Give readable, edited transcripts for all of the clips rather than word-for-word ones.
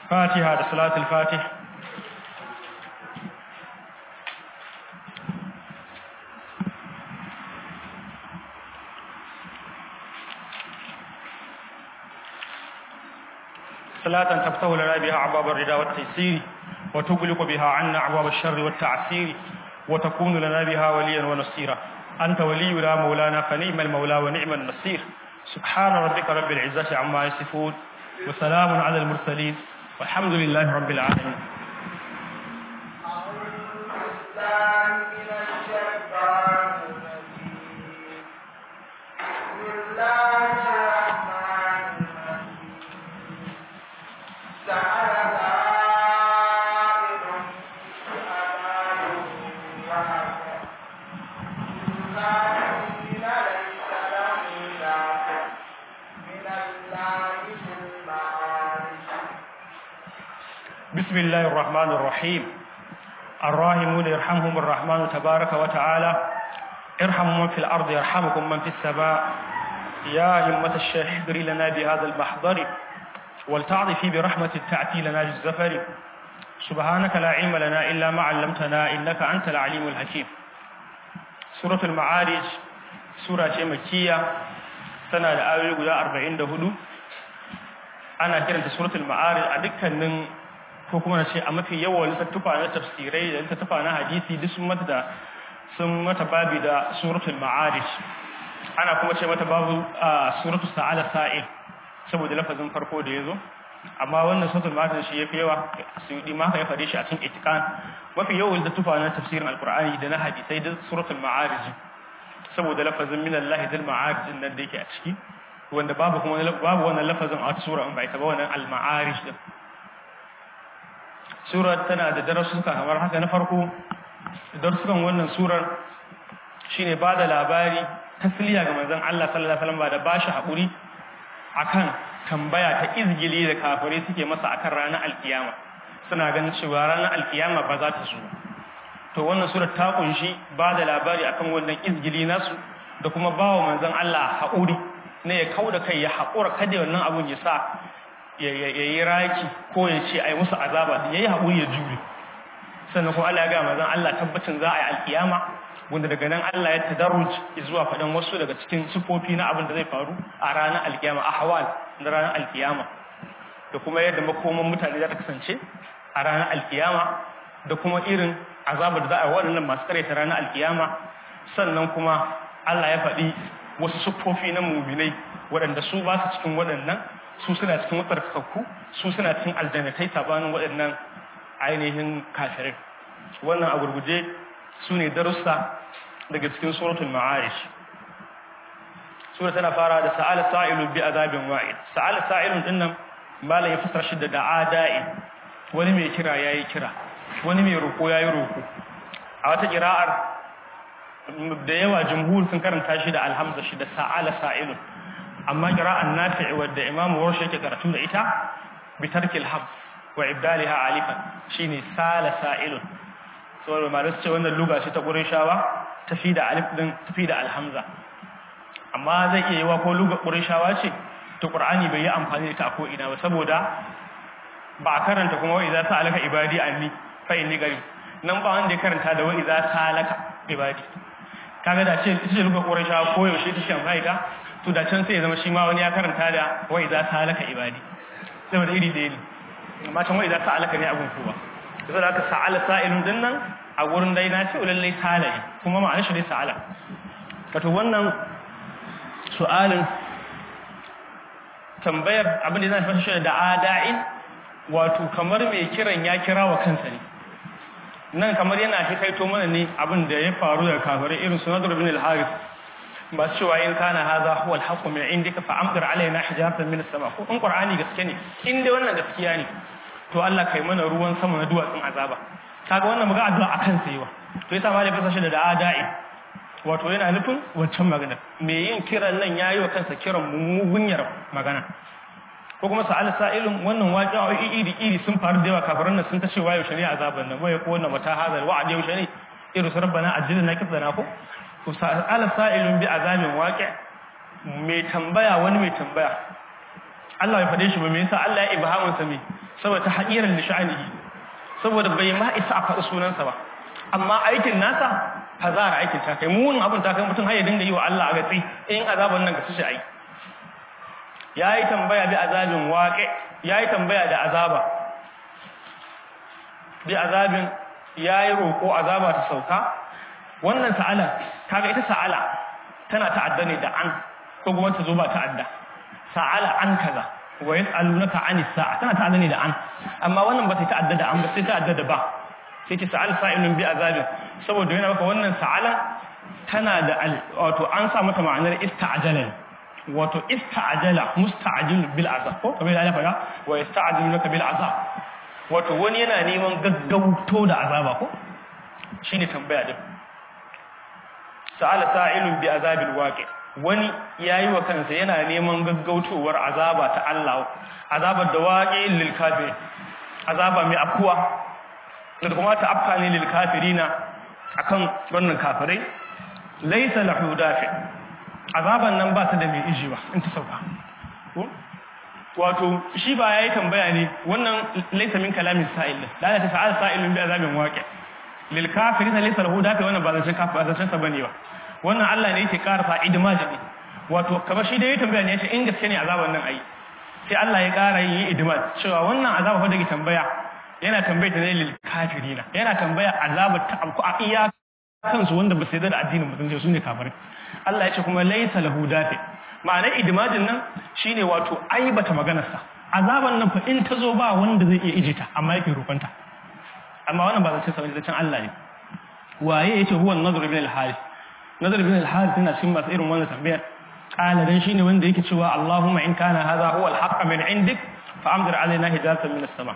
فاتحة صلاة الفاتح. صلاة تفتح لنا بها أبواب الرضا والتيسير وتغلق بها عنا أبواب الشر والتعسير وتكون لنا بها وليا ونصيرا. أنت ولينا مولانا فنعم المولى ونعم النصير. سبحان ربك رب العزة عما يصفون وسلام على المرسلين والحمد لله رب العالمين. بسم الله الرحمن الرحيم. الراحمون يرحمهم الرحمن تبارك وتعالى. ارحموا من في الأرض يرحمكم من في السماء. يا همة الشيخ احضري لنا بهذا المحضر ولتعطفي برحمة تأتي لنا بالزفر. سبحانك لا علم لنا إلا ما علمتنا إنك أنت العليم الحكيم. سورة المعارج سورة مكية سنة الآية قد 44. أنا كرنت سورة المعارج أدكن ko kuma na ce a mafi yawan littattafa na tafsirai da littattafa na hadisi duk sun mata babi da suratul ma'arij. Ana kuma ce mata babu suratul sa'ala sa'il saboda lafazin farko da yazo, amma wannan suratul ma'arij shi yafi yawa, suyudi ma ka ya fade shi a cikin itiqan. Mafi yawan littattafa na tafsirin alqur'ani da na hadisai da suratul ma'arij saboda lafazin min Allah dal ma'arij din da yake a ciki, wanda babu wannan lafazin a sura in ba ita ba, wannan al-ma'arij din. Surar tana da darasuka kamar haka. Na farko, darasukan wannan surar shine ba da labari tasliya ga manzon Allah sallallahu alaihi wasallam, ba da bashi haƙuri akan tambaya ta izgili da kafirai suke masa akan ranar alkiyama. Suna ganin cewa ranar alkiyama ba za ta zo. To wannan surar ta kunshi ba da labari akan wannan izgili nasu da kuma bawa manzon Allah haƙuri ne ya kauda kai, ya haƙura kada wannan abun ya sa ya yi raki ko ya ce ai musu azaba, ya yi haƙuri ya jure. Sannan kuma Allah ya ga manzon Allah tabbacin za a yi alkiyama, wanda daga nan Allah ya tadarruj zuwa faɗan wasu daga cikin sifofi na abin da zai faru a ranar alkiyama, ahwal na ranar alkiyama, da kuma yadda makoman mutane za ta kasance a ranar alkiyama, da kuma irin azabar da za a yi waɗannan masu karyata ranar alkiyama. Sannan kuma Allah ya faɗi wasu sifofi na muminai waɗanda su ba su cikin waɗannan, su suna cikin watsarkakku, su suna cikin aljannatai sabanin waɗannan ainihin kafirai. Wannan a gurguje su ne darussa daga cikin suratul ma'arij. Sura tana fara da sa'ala sa'ilun bi azabin wa'id. Sa'ala sa'ilun din nan malam ya fasara shi da da'i, wani mai kira yayi kira, wani mai roko yayi roko. A wata qira'ar da yawa jumhur sun karanta shi da alhamza, shi da sa'ala sa'ilun, amma qira'an Nafi' wadda Imam Warsh yake karatu da ita bi tarkil hamz wa ibdalha alifan shine sala sa'ilun. saboda malamai ce wannan lugha ce ta Qurayshawa, tafi da alif din, tafi da alhamza. Amma zai iya yiwa ko lugha Qurayshawa ce to Qur'ani bai yi amfani da ita ko ina ba, saboda ba a karanta kuma wa idza sa'alaka ibadi anni fa inni qarib. Nan ba wanda ya karanta da wa idza sa'alaka ibadi. Kaga da ce ita ce lugha Qurayshawa ko yaushe take amfani da, to da can sai ya zama shi ma wani ya karanta da wa idza sa'alaka ibadi, saboda iri da iri. Amma can wa idza sa'alaka ne abun kowa. Saboda haka sa'ala sa'ilun din nan a gurin dai na ce lallai sa'ala ne, kuma ma'anar shi ne sa'ala. Wato wannan su'alin tambayar abin da zai fasa shi da ada'in, wato kamar mai kiran ya kira wa kansa ne. Nan kamar yana shi kaito mana ne abin da ya faru da kafirai irin su Nadr ibn al-Harith, ba su cewa in kana hadha huwa al-haqqu min indika fa amtir alaina hijaratan min as-sama. Ko in Qur'ani gaske ne, in dai wannan gaskiya ne, to Allah kai mana ruwan sama na duwatsun azaba. Kaga wannan muga addu'a akan sa yawa. To yasa malai fasa shi da ada'in, wato yana nufin wancan magana. Me yin kiran nan yayi wa kansa kiran mugunyar magana. Ko kuma sa'al sa'ilun, wannan waqi'o'i iri sun faru da yawa, kafiran nan sun ta ce wayo shari'a azaban nan, wayo ko wannan mata hadal wa'ad yau shari'a irin su rabbana ajilna kifdana ko. To sa'al sa'ilun bi azabin waqi', mai tambaya wani mai tambaya. Allah ya fade shi ba, me yasa Allah ya ibhamun sa me saboda ta haƙirar lishanihi saboda bai ma isa a faɗi sunansa ba amma aikin nasa fazara aikin ta kai munin abin ta kai mutum har ya dinga yi wa Allah a gatsi in azaban nan ga su ai yayi tambaya bi azabin waqi yayi tambaya da azaba bi azabin yayi roko azaba ta sauka wannan sa'ala kaga ita sa'ala tana ta'adda ne da an ko kuma ta zo ba ta'adda sa'ala an kaza wa yas'alunaka anis sa'a tana ta'adda ne da an amma wannan ba ta ta'adda da an ba sai ta'adda da ba sai ki sa'al sa'ilun bi azabin saboda yana maka wannan sa'ala tana da wato an sa mata ma'anar ista'jala wato ista'jala musta'jil bil azab ko kamar da fara wa yasta'jilunaka bil azab wato wani yana neman gaggauto da azaba ko shine tambaya din sa'ala sa'ilun bi azabil waqi wani yayi wa kansa yana neman gaggautowar azaba ta Allah azabar da waqi lil kafir azaba mai afkuwa da kuma ta afka ne lil kafirina akan wannan kafirai laysa lahu dafi azaban nan ba ta da mai ijiwa in ta sauka wato shi ba yayi tambaya ne wannan laysa min kalamin sa'il la ta sa'al sa'ilun bi azabin waqi lil kafirina laysa lahu dafi wannan ba zan kafa zan sa bane ba wannan Allah ne yake karfa idmaj ne wato kamar shi da yayi tambaya ne yace in gaske ne azaban nan ai sai Allah ya kara yi idmaj cewa wannan azaba fa da yake tambaya yana tambaya ta ne lil kafirina yana tambaya azabar ta abku a iya kansu wanda ba sai da addinin musulunci su ne kafirai Allah ya ce kuma laysa lahu dafi ma'anar idmajin nan shine wato aibata maganarsa azaban nan fa in ta zo ba wanda zai iya ijita amma yake roƙonta amma wannan ba zai sai zancen Allah ne waye yace huwa an-nadr ibn al-harith nadr ibn al-harith yana cikin masu irin wannan tambayar qala dan shine wanda yake cewa Allahumma in kana hadha huwa al-haqq min indik fa amdir alaina hidayatan min as-sama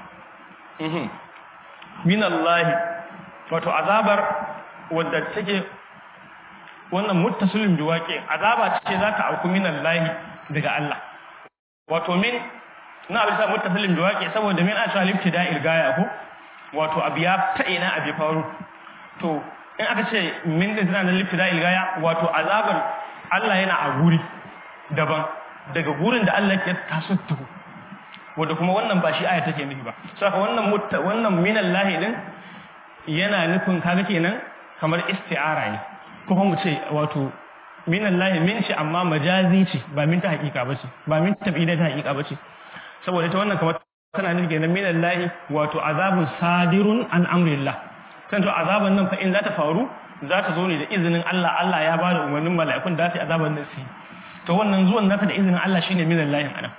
min Allah wato azabar wadda take wannan muttasilin biwaqi azaba ce za ta auku min Allah daga Allah wato min na bisa muttasilin biwaqi saboda min asha al-ibtida'il gaya ko wato abiya ta ina abi faru to in aka ce min da tana da ibtida'il gaya wato azabar Allah yana a guri daban daga gurin da Allah ya tasattu wanda kuma wannan ba shi aya take nufi ba saka wannan min Allah din yana nufin kaga kenan kamar isti'ara ne kuma mu ce wato min Allah min shi amma majazi ce ba min ta hakika bace ba min tabida ta hakika bace saboda ita wannan kamar tana nufi kenan min Allah wato azabun sadirun an amrillah kan to azaban nan fa in za ta faru za ta zo ne da izinin Allah Allah ya bada umarnin mala'ikun da su azaban nan su to wannan zuwan nata da izinin Allah shine min Allah anan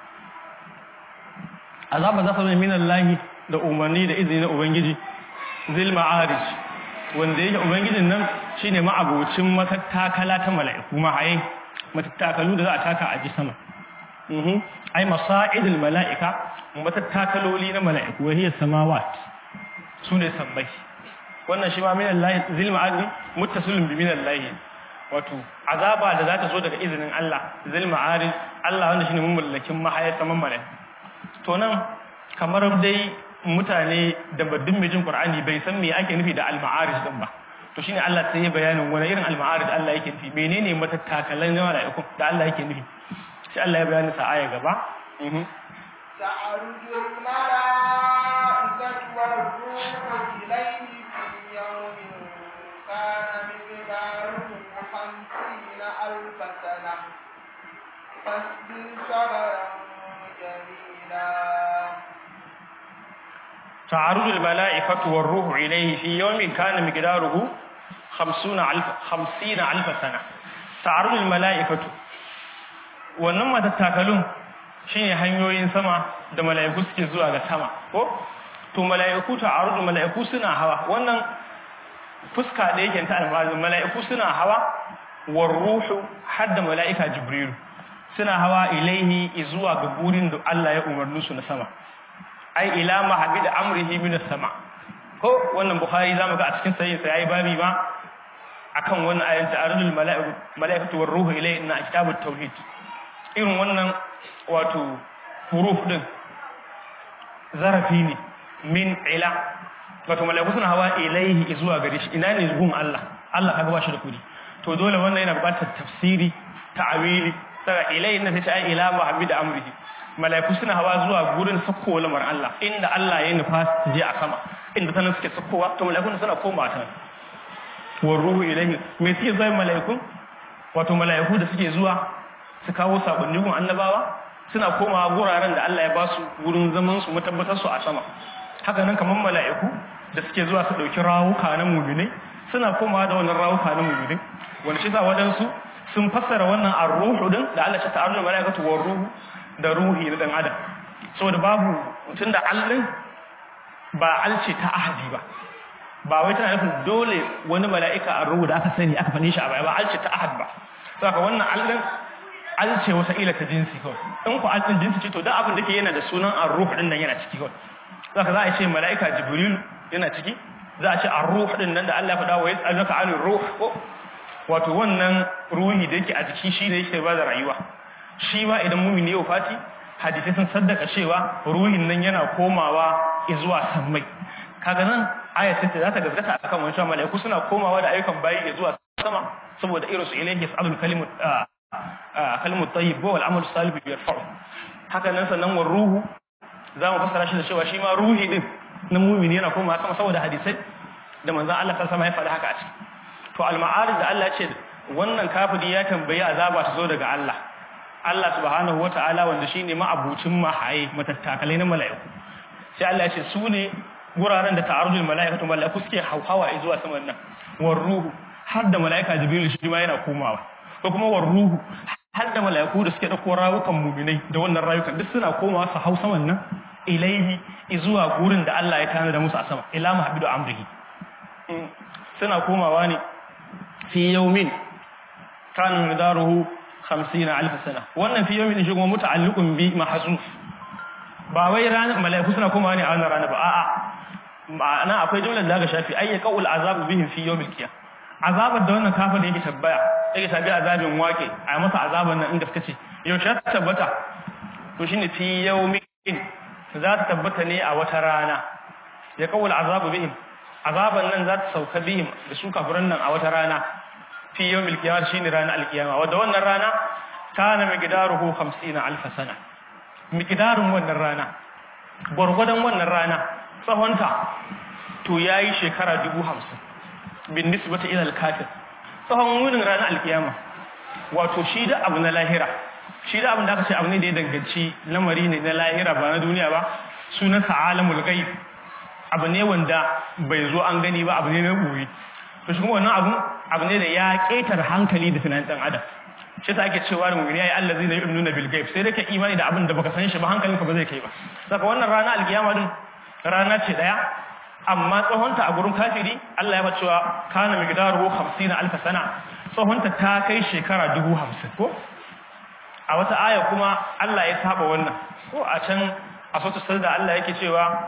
azaba za ta zo min Allah da umarni da izinin ubangiji zil ma'arij wanda yake ubangijin nan shine ma'abocin matattakala ta mala'iku ma ai matattakalu da za a taka a ji sama ai masa'idul mala'ika matattakaloli na mala'iku wa hiya samawat sune sabbai wannan shi ma min Allah zil ma'arij muttasilun bi min Allah wato azaba da za ta zo daga izinin Allah zil ma'arij Allah wanda shine mamallakin mahayar saman mala'iku to nan kamar dai mutane da baddin mai jin Qur'ani bai san me ake nufi da al-ma'arij din ba to shine Allah sai ya bayanin wani irin al-ma'arij Allah yake nufi menene matattakalan na mala'iku da Allah yake nufi sai Allah ya bayani sa aya gaba ta'arujul mala'ikatu war-ruhu ilayhi fi yawmin kana miqdaruhu 50,000 sana fasbir sabran jamila تعرج الملائكة والروح إليه في يوم كان مقداره 50,000 سنة تعرج الملائكة wannan matattakalun shine hanyoyin sama da mala'iku suke zuwa ga sama ko to mala'iku ta'arudu mala'iku suna hawa wannan fuska da yake ta alfazu mala'iku suna hawa war ruhu hadda mala'ika jibril suna hawa ilaihi zuwa ga gurin da Allah ya umarni su na sama ai ila mahabid amrihi min as-sama ko wannan bukhari zamu ga a cikin sahih sai yayi babi ma akan wannan ayan ta'arudul malaikatu war ruhu ilayhi inna kitabut tauhid irin wannan wato huruf din zarafi ne min ila wato malaiku suna hawa ilayhi zuwa gare shi ina ne gun Allah Allah kaga bashi da kudi to dole wannan yana buƙatar tafsiri ta'awili saka ilayhi na sai ila mahabid amrihi mala'iku suna hawa zuwa gurin sakkowa lamar Allah inda Allah ya nufa su je a sama inda tanan suke sakkowa to mala'ikun suna koma ta wa ruhu ilayhi me suke zai mala'iku wato mala'iku da suke zuwa su kawo sabonni gun annabawa suna komawa guraren da Allah ya ba su gurin zaman su mutabbatar su a sama haka nan kaman mala'iku da suke zuwa su dauki rawuka na mu'mini suna komawa da wannan rawuka na mu'mini wanda shi za wadansu sun fassara wannan ar-ruhu din da Allah ya ta'aruna mala'ikatu war ruhu da ruhi na dan adam saboda babu tunda Allah ba alce ta ahadi ba wai tana nufin dole wani mala'ika ar-ruhu da aka sani aka fane shi a baya ba alce ta ahad ba saboda wannan Allah alce wata ila ta jinsi kawai in ku alcin jinsi ce to da abin da ke yana da sunan ar-ruh din nan yana ciki kawai saboda za a ce mala'ika jibril yana ciki za a ce ar-ruh din nan da Allah ya faɗa wa yas'aluka 'anil ruh wato wannan ruhi da yake a jiki shi ne yake ba da rayuwa shi ma idan mumini ya fati hadisi sun saddaka cewa ruhin nan yana komawa zuwa sammai kaga nan ayat ce za ta gaskata akan wannan malaiku suna komawa da ayyukan bayi zuwa sama saboda irin su ilayhi yas'alul kalimut tayyib wal amalu salih yarfa'u haka nan sannan war ruhu za mu fassara shi da cewa shi ma ruhi din na mumini yana komawa sama saboda hadisai da manzon Allah sallallahu alaihi wasallam ya faɗa haka a ciki to al-ma'arij da Allah ya ce wannan kafiri ya tambayi azaba ta zo daga Allah Allah subhanahu wata'ala wanda shine ma'abucin mahaye matattakalai na mala'iku sai Allah ya ce su ne guraren da ta'arujul mala'ikatu mala'iku suke hauhawa zuwa saman nan war ruhu har da mala'ika jibril shi ma yana komawa ko kuma war ruhu har da mala'iku da suke dauko rawukan mu'minai da wannan rayukan duk suna komawa su hau saman nan ilaihi zuwa gurin da Allah ya tana da musu a sama ila mahbidu amrihi suna komawa ne fi yawmin kana midaruhu 50000 sana wannan fi yawmin shi kuma muta'alliqun bi mahzuf ba wai ranar malaiku suna komawa ne a wannan rana ba a'a ma'ana akwai jumlar da ga shafi ayyaqul azabu bihim fi yawmil qiyam azabar da wannan kafir yake tabbaya yake tabi azabin wake a masa azaban nan inda suka ce yaushe ta tabbata to shine fi yawmin za ta tabbata ne a wata rana yaqul azabu bihim azaban nan za ta sauka bihim da su kafiran nan a wata rana fi yawmil qiyamah shine ranar alqiyama wanda wannan rana kana miqdaruhu 50000 sana miqdarun wannan rana gurgudan wannan rana tsahonta to yayi shekara 50000 bin nisbati ila al-kafir tsahon wurin ranar alqiyama wato shi da abu na lahira shi da abin da aka ce abu ne da ya danganci lamari ne na lahira ba na duniya ba sunan alamul ghaib abu ne wanda bai zo an gani ba abu ne na ɓoye to shi kuma wannan abu ne da ya ƙetar hankali da tunanin ɗan adam shi ta ake cewa da mummuni ya yi Allah zai na yi nuna bilgaib sai da ka imani da abin da baka san shi ba hankalinka ba zai kai ba saka wannan rana alkiyama din rana ce ɗaya amma tsohonta a gurin kafiri Allah ya ba cewa kana miqdaruhu 50000 sana tsohonta ta kai shekara 50000 ko a wata aya kuma Allah ya saba wannan ko a can a sautu sarda Allah yake cewa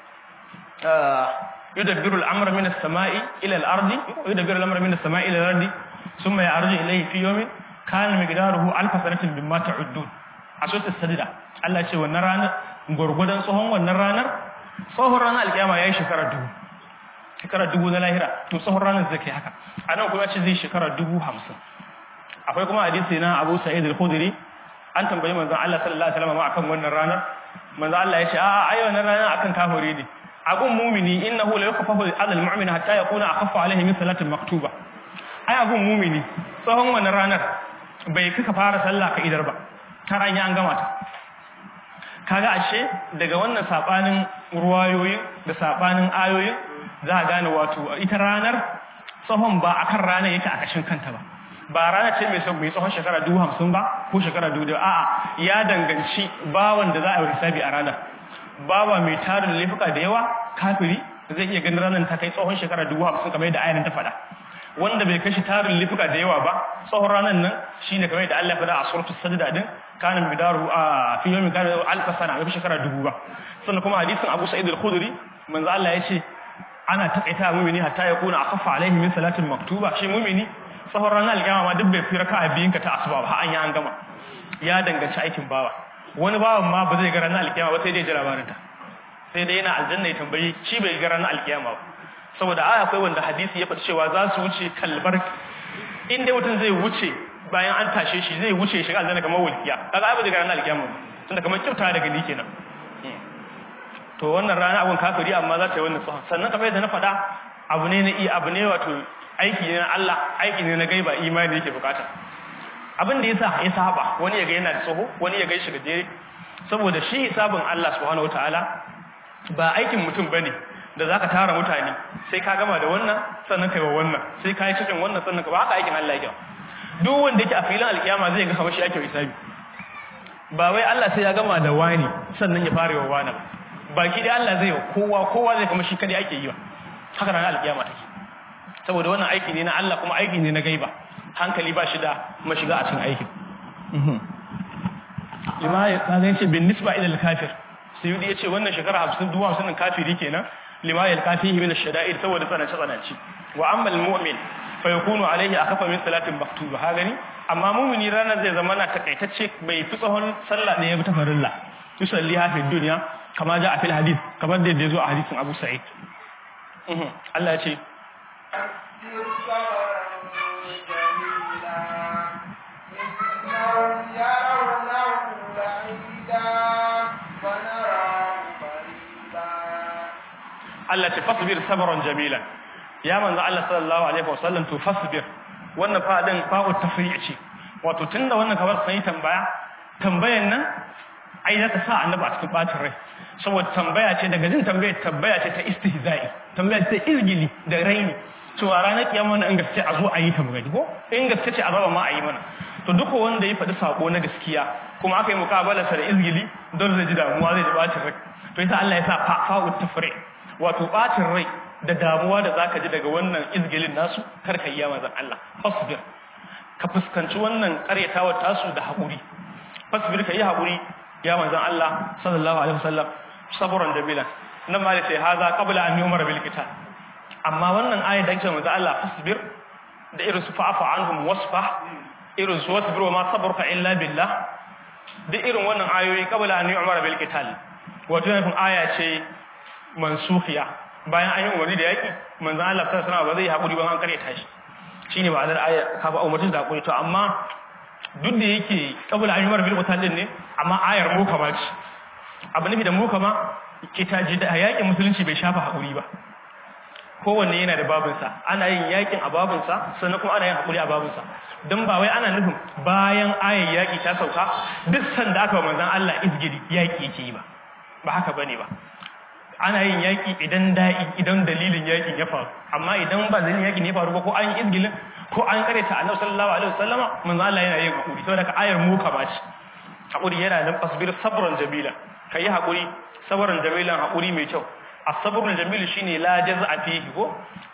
يدبر الأمر من السماء إلى الأرض يدبر الأمر من السماء إلى الأرض ثم يعرج إليه في يوم كان مقداره 1000 سنة مما تعدون أسوة السجدة الله يقول ونرانا غرغدان صهون ونرانا صهون رانا القيامة يأي شكرا دبو نلاهرة تو صهون رانا الزكي حكا أنا أقول أشي زي شكرا دبو 50 أقول كما حديثنا أبو سعيد الخدري أنتم بني من الله صلى الله عليه وسلم معكم ونرانا من الله يقول أيوة نرانا أكن كافريني abun mumini innahu la yakfafu ala almu'min hatta yakuna akhaffa alayhi min salatin maktuba ai abun mumini tsawon wannan ranar bai kika fara sallah ka idar ba har an yi an gama ta kaga ashe daga wannan sabanin ruwayoyin da sabanin ayoyin za a gane wato ita ranar tsawon ba akan ranar yake a kashin kanta ba rana ce mai tsawon shekara 50 ba ko shekara 2000 a'a ya danganci bawan da za a yi hisabi a ranar bawa mai tarin laifuka da yawa kafiri zai iya ganin ranar ta kai tsohon shekara 50 kamar yadda ayanin ta faɗa wanda bai kashi tarin laifuka da yawa ba tsohon ranar nan shine kamar yadda Allah ya faɗa a suratul sajda din kana midaru a fi yawmin kana alf sana bai shekara 1000 ba sannan kuma hadisin Abu Sa'id al-Khudri manzo Allah ya ce ana takaita mu'mini hatta yakuna akhaffa alaihi min salatin maktuba shi mu'mini tsohon ranar alƙiyama ma duk bai fi raka'a biyun ka ta asuba ba an yi an gama ya danganci aikin bawa wani bawan ma ba zai ga ranar alkiyama ba sai dai jira barinta sai dai yana aljanna ya tambayi shi bai ga ranar alkiyama ba saboda aya akwai wanda hadisi ya faɗi cewa za su wuce kalbar in dai mutum zai wuce bayan an tashe shi zai wuce shiga aljanna kamar walkiya kaga ai ba zai ga ranar alkiyama ba tunda kamar kyauta daga ni kenan to wannan rana abun kafiri amma za ta yi wannan tsohon sannan kamar yadda na faɗa abu ne wato aiki ne na Allah aiki ne na gaiba imani yake bukata abin da yasa ya saba wani ya ga yana da tsoho wani ya ga shi gajere saboda shi hisabin Allah subhanahu wataala ba aikin mutum bane da zaka tara mutane sai ka gama da wannan sannan kai wa wannan sai ka yi cikin wannan sannan ka ba haka aikin Allah yake duk wanda yake a filin alkiyama zai ga kamar shi ake hisabi ba wai Allah sai ya gama da wani sannan ya fara wa wani baki dai Allah zai kowa zai kamar shi kadai ake yi wa haka ranar alkiyama take saboda wannan aiki ne na Allah kuma aiki ne na gaiba hankali ba shi da mashiga a cikin aikin lima ya kaga yace bin nisba ila al-kafir sayyidi yace wannan shekara 50 duwa 50 kafiri kenan lima ya kafihi min ash-shada'id saboda tsananci wa amma al-mu'min fa yakunu alayhi akafa min salatin maktuba ha gani amma mu'mini ranar zai zama na takaitacce bai fi tsawon sallah ne ya bi ta farilla yusalliha fi dunya kama ja a fil hadith kamar da yazo a hadisin Abu Sa'id Allah ya ce Allah ce fasbir sabran jamilan ya manzo Allah sallallahu alaihi wasallam to fasbir wannan fadin fa'u tafri'i ce wato tunda wannan kamar sai tambayan nan ai za ta sa annabi a cikin bacin rai saboda tambaya ce daga jin tambaya ce ta istihza'i tambaya ce ta izgili da raini to a ranar kiyama wannan in gaske a zo a yi tambaya ko in gaske ce a raba ma a yi mana to duk wanda ya faɗi sako na gaskiya kuma aka yi mukabalarsa da izgili don zai ji damuwa zai ji bacin rai to yasa Allah ya sa fa'u tafri wato bacin rai da damuwa da zaka ji daga wannan izgilin nasu karka yi ya manzon Allah fasbir ka fuskanci wannan karyatawar tasu da haƙuri fasbir ka yi haƙuri ya manzon Allah sallallahu alaihi wasallam sabran jamila nan ma sai haza qabla an yumar bil qital amma wannan ayat da ake manzon Allah fasbir da irin su fa'afa anhum wasfah irin su wasbir wa ma sabruka illa billah da irin wannan ayoyi qabla an yumar bil qital wato ne aya ce mansukhiya bayan an yi umarni da yaki manzon Allah sallallahu alaihi wasallam ba zai haƙuri ba an karyata shi shine ba da aya ka ba umarni da haƙuri to amma duk da yake kabula an yi mara bilkutan din ne amma ayar mukama ce abu nufi da mukama kitaji da yakin musulunci bai shafa haƙuri ba kowanne yana da babinsa ana yin yakin a babinsa sannan kuma ana yin haƙuri a babinsa don ba wai ana nufin bayan ayar yaƙi ta sauka duk sanda aka wa manzan Allah izgiri yaƙi yake yi ba haka bane ba ana yin yaƙi idan dalilin yaƙin ya faru amma idan ba dalilin yaƙin ya faru ba ko an yi izgilin ko an karanta Annabi sallallahu alaihi wasallama manzo Allah yana yin hakuri saboda ka ayar mu ka bace hakuri yana nan fasbir sabran jamila kai hakuri sabran jamilan hakuri mai kyau as-sabrul jamil shine la jaz'a fihi ko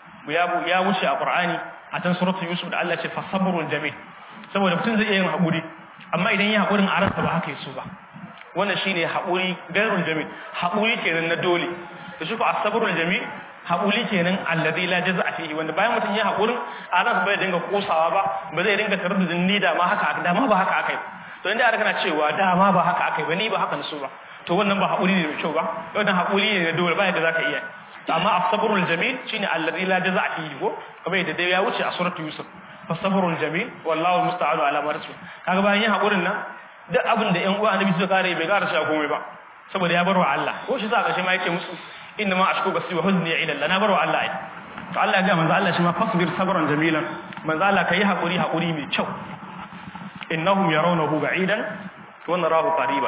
ya wuce a Qur'ani a tan suratul Yusuf da Allah ce fa sabrul jamil saboda mutum zai iya yin hakuri amma idan ya hakurin a ransa ba haka yaso ba wannan shine hakuri gairul jamil hakuri kenan na dole to shi ko as-sabrul jamil haƙuli kenan alladhi la jazaa fihi wanda bayan mutum ya haƙurin a ransa bai dinga kosawa ba zai dinga taraddudin ni da ma haka dama ba haka akai to inda aka kana cewa dama ba haka akai ba ni ba haka naso ba to wannan ba haƙuri ne mai kyau ba wannan haƙuri ne na dole ba yadda zaka iya amma as-sabrul jamil shine alladhi la jazaa fihi ko kamar yadda dai ya wuce a suratul Yusuf as-sabrul jamil wallahu musta'anu ala ma rasul kaga bayan yin haƙurin nan duk abin da ƴan uwa annabi suka kare bai ƙara shi komai ba saboda ya bar wa Allah ko shi sa kashe ma yake musu inna ma ashku basi wa huzni ila Allah na baro Allah ai to Allah ya ga manzo Allah shi ma fasbir sabran jamilan manzo Allah kai hakuri mai kyau innahum yarawnahu ba'idan wa narahu qariban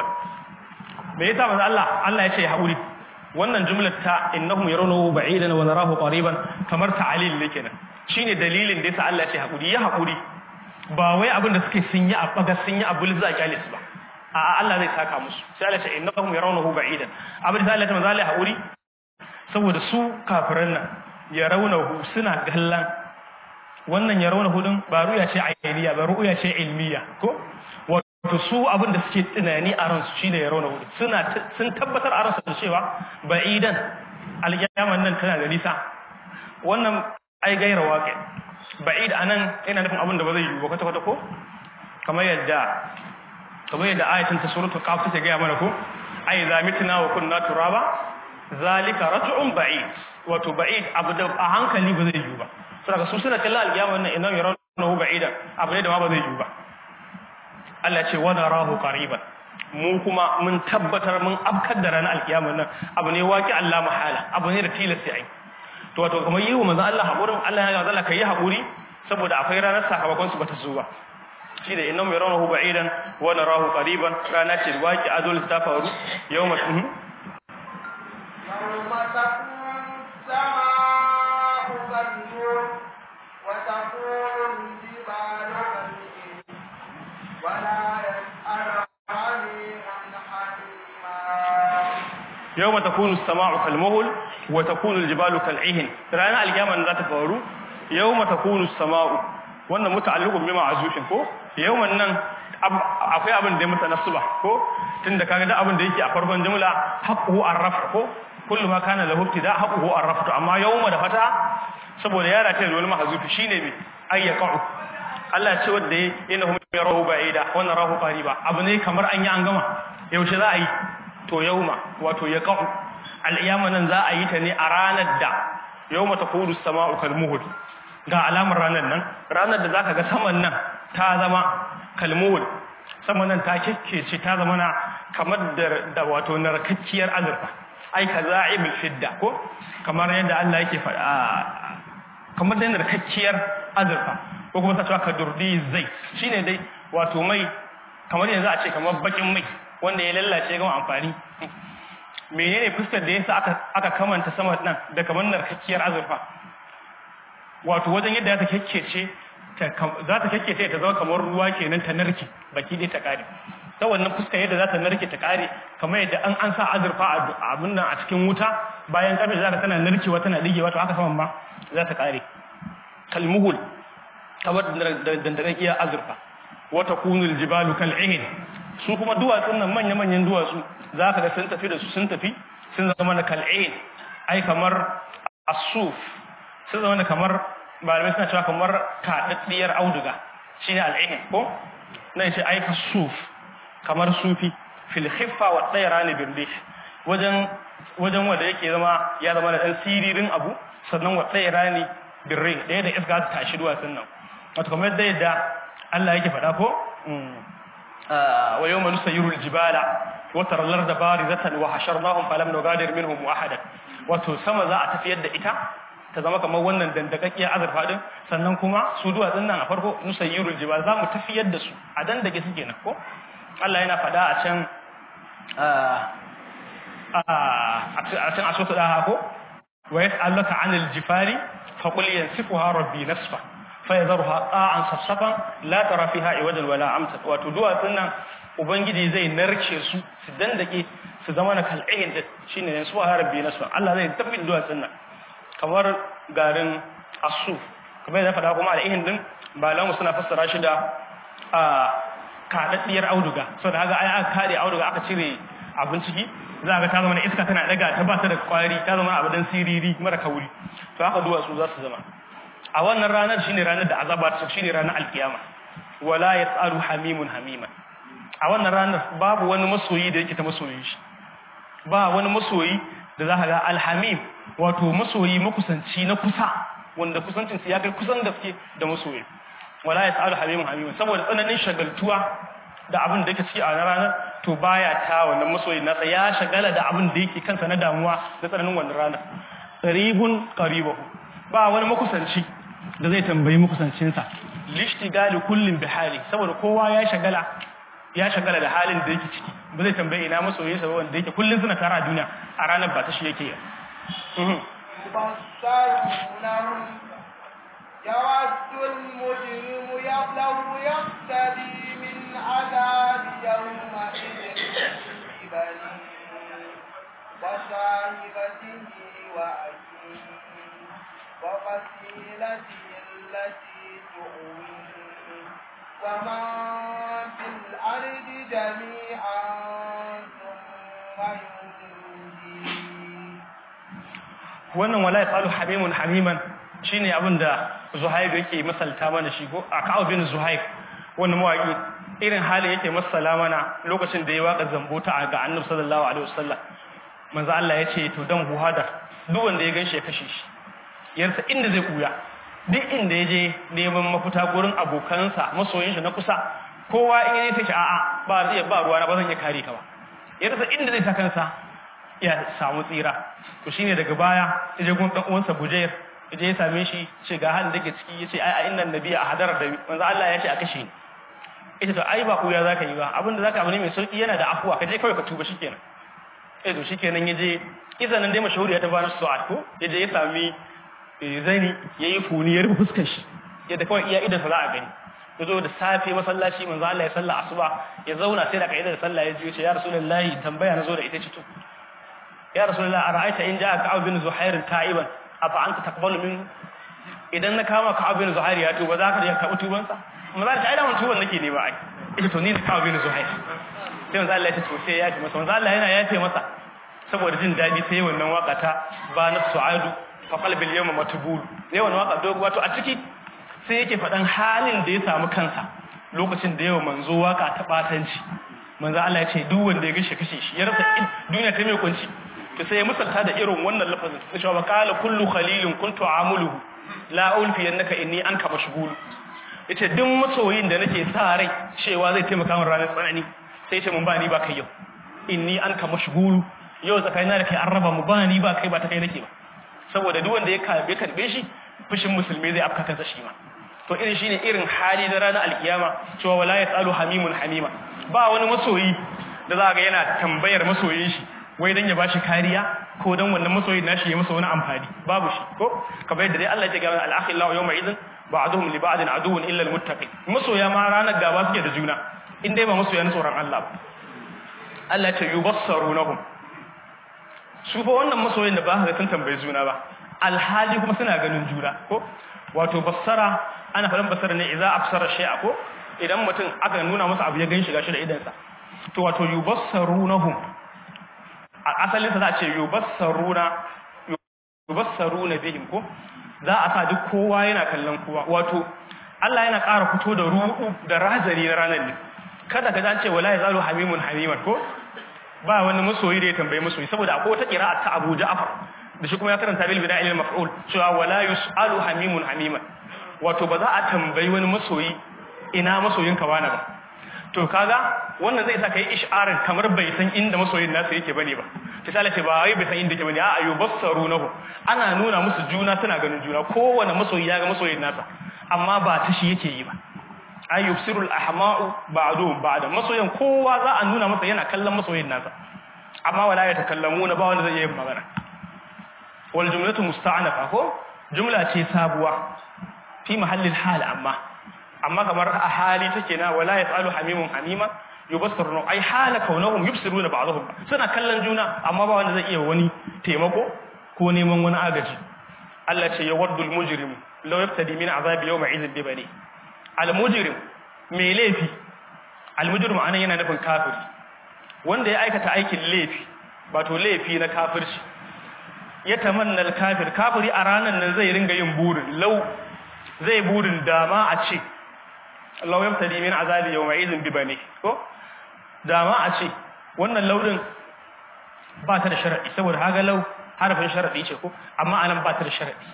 me yasa manzo Allah ya ce hakuri wannan jumlar ta innahum yarawnahu ba'idan wa narahu qariban kamar ta'lil ne kenan shine dalilin da yasa Allah ya ce hakuri ba wai abin da suke sun yi a baga sun yi a bulza kyalis ba a Allah zai saka musu sai Allah ya ce innahum yarawnahu ba'idan abin da Allah ya manzo Allah ya hakuri saboda su kafiran nan ya raunahu suna gallan wannan ya raunahu din ba ruya ce ainiya ba ruya ce ilmiya ko wato su abin da suke tunani a ransu shine ya raunahu sun tabbatar a ransu cewa ba'idan alƙiyaman nan tana da nisa wannan ai gaira waƙe ba'id anan ina nufin abin da ba zai yi ba kwata ko kamar yadda ayatin ta suratul qaf take ga mana ko ai za mitna wa kunna turaba zalika raj'un ba'id wato ba'id abu da a hankali ba zai yi ba saboda su suna kallon alƙiyama wannan idan yarawnahu ba'idan abu ne da ma ba zai yi ba Allah ce wa narahu qariban mu kuma mun tabbatar mun afkar da ranar alkiyama nan abu ne waki Allah mahala abu ne da tilasta ai to wato kamar yi wa manzon Allah haƙurin Allah ya ga Allah kai haƙuri saboda akwai ranar sakamakon su bata zo ba shi da innahum yarawnahu ba'idan wa narahu qariban rana ce waki adul ta faru yawma يوم تكون السماء كالمهل وتكون الجبال كالعهن رانا القيامه ذات فورو يوم تكون السماء wannan muta'alliqun bima azufin ko yawman nan akwai abin da ya mutanassuba ko tunda kaga da abin da yake a farkon jumla haqquhu arraf ko kullu ma kana lahu ibtida haqquhu arraf amma yawma da fata saboda yara ta wani mahzufi shine me ayyaqu Allah ya ce wanda innahum yarahu ba'ida wa narahu qariba abu ne kamar an yi an gama yaushe za a yi to yauma wato yaqu al-qiyama nan za a yi ta ne a ranar da yauma takunu as-sama'u kal-muhl ga alamar ranar da zaka ga saman nan ta zama kal-muhl saman nan ta kekkece ta zama na kamar da wato narkakkiyar azurfa ai kaza'ibul fidda ko kamar yadda Allah yake faɗa kamar da narkakkiyar azurfa ko kuma ta cewa ka durdi zai shine dai wato mai kamar yanzu a ce kamar bakin mai wanda ya lallace ga amfani menene fuskar da yasa aka kamanta sama nan da kamar narkakkiyar azurfa wato wajen yadda ta kekkece za ta kekkece ta zama kamar ruwa kenan ta narke baki dai ta kare ta wannan fuskar yadda za ta narke ta kare kamar yadda an sa azurfa a abin nan a cikin wuta bayan karfe za ta tana narkewa tana digewa to haka saman ma za ta kare kalmuhul kamar dandarakiyar azurfa wata kunul jibalu kal'ihin su kuma duwatsun nan manya-manyan duwatsu za ka ga sun tafi da su sun zama na kal'in ai kamar asuf sun zama da kamar malamai suna cewa kamar kaɗaɗɗiyar auduga shi ne al'ihin ko nan shi ai kasuf kamar sufi fil khiffa wa tsayara ne birdish wajen wanda yake ya zama da ɗan siririn abu sannan wa tsayara ne birri ɗaya da iska ta tashi duwatsun nan wato kamar yadda Allah yake faɗa ko ويوم نسير الجبال وترى الأرض بارزة وحشرناهم فلم نغادر منهم أحدا wato sama za a tafiyar da ita ta zama kamar wannan dandakakkiyar azurfa din sannan kuma su duwatsun nan a farko nusayyirul jibal za mu tafiyar da su a dandake suke nan ko Allah yana faɗa a can asosu da ko wa yas'alaka 'anil jifari faqul yansifuha rabbi nasfa fayadharuha qa'an safsafan la tara fiha iwajan wala amta wato duwatsun nan ubangiji zai narke su dandake su zama na kal'ayin da shine ne su rabbi nasfa Allah zai tafi duwatsun nan kamar garin asuf kamar da fada kuma al'ihin din malamu suna fassara shi da kadaddiyar auduga saboda haka ai aka kare auduga aka cire abin ciki za ga ta zama na iska tana daga ta ba ta da kwari ta zama abadan siriri mara kauri to haka duwatsu za su zama a wannan ranar shine ranar da azaba ta shine ranar alkiyama wala yasalu hamimun hamiman a wannan ranar babu wani masoyi da yake ta masoyin shi ba wani masoyi da za ka ga alhamim wato masoyi makusanci na kusa wanda kusancin ya kai kusan gaske da masoyi wala yasalu hamimun hamiman saboda tsananin shagaltuwa da abin da yake ciki a ranar to baya ta wannan masoyi nasa ya shagala da abin da yake kansa na damuwa da tsananin wannan ranar qaribun qaribahu ba wani makusanci da zai tambayi makusancinsa lishtigali kullin bihali saboda kowa ya shagala da halin da yake ciki ba zai tambayi ina masoyinsa ba wanda yake kullun suna tare a duniya a ranar ba ta shi yake يود المجرم لو يفتدي من عذاب يومئذ ببنيه وصاحبته وأخيه وفصيلته التي تؤويه ومن في الأرض جميعا ثم ينجيه. wannan wala yasalu hamimun hamiman shine abinda Zuhair yake misalta mana shi ko Aka'u bin Zuhair wannan mawaki irin hali yake masala mana lokacin da ya waka zambota ga Annabi sallallahu alaihi wasallam manzo Allah yace to dan huhada duk wanda ya ganshi ya kashe shi yarsa inda zai kuya duk inda yaje neman mafita gurin abokansa masoyin shi na kusa kowa in yayi take a'a ba ruwa na ba zan iya kare ka ba ya rasa inda zai ta kansa ya samu tsira to shine daga baya yaje gun dan uwansa Bujair yaje ya same shi ce ga halin da ke ciki yace ai innan nabiyya a hadar da manzo Allah ya ce a kashe ni ita to ai ba kuya zaka yi ba abinda zaka abu ne mai sauki yana da afuwa kaje kawai ka tuba shikenan to shikenan yaje izanin dai mashahuriya ta bani su'ad ko yaje ya sami zani yayi funiyar fuskar shi yadda kawai iya idan sa za a gani yazo da safe masallaci manzo Allah ya salla asuba ya zauna sai da kaida da sallah ya ji ce ya rasulullahi tambaya nazo da ita ce to ya rasulullahi ara'aita in ja'a ka'ab bin zuhair ta'iban afa anta taqbalu min idan na kama ka'ab bin zuhair ya tuba zaka da ka tuban sa manzo Allah ya da mun tuban nake ne ba ai ita to ni da ka'ab bin zuhair sai manzo Allah ya ce to sai ya ji masa manzo Allah yana yafe masa saboda jin dadi sai wannan waka ta ba na su'adu fa qalbil yawma matbul sai wannan waka dogo wato a ciki sai yake faɗan halin da ya samu kansa lokacin da yawa manzo waka ta batanci manzo Allah ya ce duk wanda ya gashe kashe shi ya rasa duniya ta mai kunci to sai ya misalta da irin wannan lafazin sai cewa qala kullu khalilin kuntu amuluhu la ulfi annaka inni anka mashghul yace duk masoyin da nake sa rai cewa zai taimaka min ranar tsanani sai ce mun ba ni ba kai yau inni anka mashghul yau tsakaina da kai an raba mu ba ni ba kai ba ta kai nake ba saboda duk wanda ya karbe shi fushin musulmi zai afka kansa shi ma to irin shine irin hali da ranar alkiyama cewa wala yasalu hamimun hamima ba wani masoyi da za ga yana tambayar masoyin shi wai dan ya bashi kariya ko dan wannan masoyin nashi ya masa wani amfani babu shi ko kamar yadda dai Allah ya ga al-akhillahu yawma idhin ba'duhum li ba'din aduwwun illa al-muttaqin masoya ma ranar gaba suke da juna in dai ba masoyan tsoron Allah ba Allah ya ce yubassarunahum su fa wannan masoyin da ba ka san tambaye juna ba alhali kuma suna ganin juna ko wato bassara ana faɗin bassara ne idza absara shay'a ko idan mutum aka nuna masa abu ya ganshi gashi da idansa to wato yubassarunahum asalin sa za a ce yubassaruna bihim ko za a sa duk kowa yana kallon kowa wato Allah yana ƙara fito da ru'u da razari na ranar ne kada ka ce wala yazalu hamimun hamiman ko ba wani masoyi da ya tambaye masoyi saboda akwai wata qira'a ta Abu Ja'far da shi kuma ya karanta bil bida'il maf'ul cewa wala yusalu hamimun hamiman wato ba za a tambayi wani masoyi ina masoyinka wani ba to kaga wannan zai sa kai ish'arin kamar bai san inda masoyin nasa yake bane ba misali ce ba wai bai san inda yake bane a yubassarunahu ana nuna musu juna suna ganin juna kowanne masoyi ya ga masoyin nasa amma ba ta shi yake yi ba ay yubsirul ahma'u ba'dhum ba'da masoyan kowa za a nuna masa yana kallon masoyin nasa amma wala ya takallamuna ba wanda zai yi magana wal jumlatu musta'nafa ko jumla ce sabuwa fi mahallil hal amma kamar a hali take na wala yasalu hamimun hamima yubassiruna ay hala kaunahum yubsiruna ba'dhum suna kallon juna amma ba wanda zai iya wani taimako ko neman wani agaji Allah ce yawaddul mujrimu law yaftadi min azabi yawma idhin bi bani al mujrim mai laifi al mujrim anan yana nufin kafiri wanda ya aikata aikin laifi wato laifi na kafirci ya tamanna al kafiri a ranan nan zai ringa yin burin law zai burin dama a ce Allah ya mutadi min azabi yawma idhin bi bani ko dama a ce wannan laudin ba ta da sharadi saboda haga law harafin sharadi ce ko amma anan ba ta da sharadi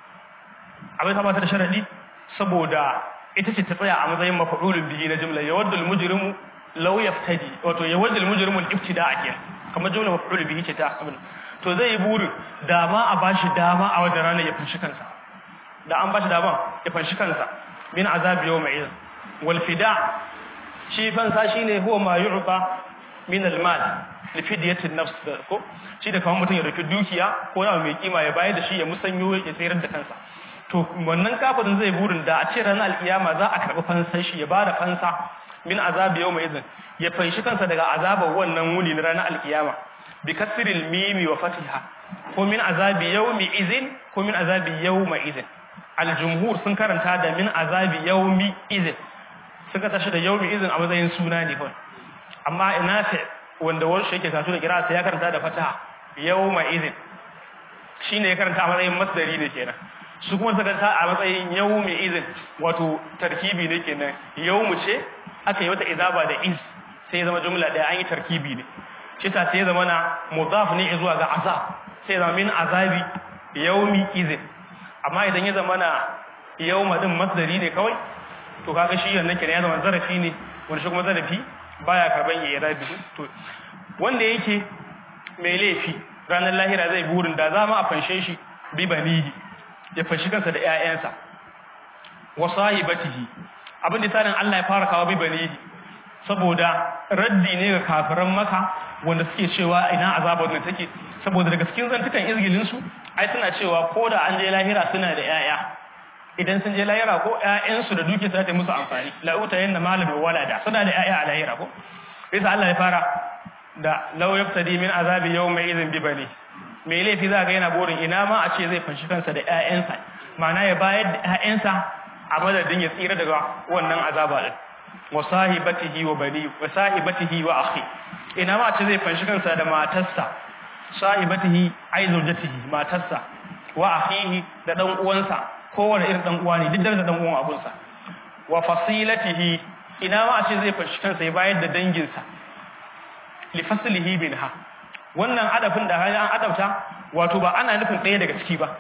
abin ta ba ta da sharadi saboda ita ce ta tsaya a matsayin maf'ulun bihi na jumla yawaddul mujrimu law yaftadi wato yawaddul mujrimu al-ibtida'a ke kamar jumla maf'ulun bihi ce ta abin to zai yi burin dama a bashi dama a wajen ranar ya fanshi kansa da an bashi dama ya fanshi kansa min azabi yawma idhin wal fida shi fansa shine huwa ma yu'ta min al mal li fidyati an-nafs ko shi da kamar mutum ya dauki dukiya ko yawa mai kima ya bayar da shi ya musanyo ya tsayar da kansa to wannan kafirin zai burin da a ce ranar alkiyama za a karbi fansan shi ya bada fansa min azabi yawma idhin ya fanshi kansa daga azabar wannan wuni na ranar alkiyama bi kasril mimi wa fatiha ko min azabi yawmi idhin ko min azabi yawma idhin al-jumhur sun karanta da min azabi yawmi idhin suka tashi da yawmi idhin a matsayin suna ne kawai amma inafi wanda wani yake kasu da kira sai ya karanta da fataha yawma idhin shine ya karanta a matsayin masdari ne kenan su kuma suka karanta a matsayin yawmi idhin wato tarkibi ne kenan yawmu ce aka yi wata izaba da iz sai ya zama jumla daya an yi tarkibi ne shi ta sai ya zama na mudaf ne zuwa ga azab sai ya zama min azabi yawmi idhin amma idan ya zama na yawma din masdari ne kawai to kaga shi yannan kenan ya zama zarafi ne wanda shi kuma zarafi baya karban irabi to wanda yake mai laifi ranar lahira zai burin da za mu a fanshe shi bi banihi ya fanshi kansa da ƴaƴansa wa sahibatihi abin da tsarin Allah ya fara kawo bi banihi saboda raddi ne ga kafiran Makka wanda suke cewa ina azabar ne take saboda daga cikin zantukan izgilin su ai suna cewa ko da an je lahira suna da ƴaƴa idan sun je lahira ko ƴaƴansu da duke su ta musu amfani la uta yanna malan wa walada suna da ƴaƴa a lahira ko sai Allah ya fara da law yaftadi min azabi yawma idhin bi bani mai laifi za ga yana burin ina ma a ce zai fanshi kansa da ƴaƴansa ma'ana ya bayar da ƴaƴansa a madadin ya tsira daga wannan azaba din wa sahibatihi wa bani wa sahibatihi wa akhi ina ma a ce zai fanshi kansa da matarsa sahibatihi ai zawjatihi matarsa wa akhihi da dan uwansa kowane irin dan uwa ne duk da dan uwan abunsa wa fasilatihi ina ma a ce zai fanshi kansa ya bayar da danginsa li faslihi minha wannan adafin da an adabta wato ba ana nufin ɗaya daga ciki ba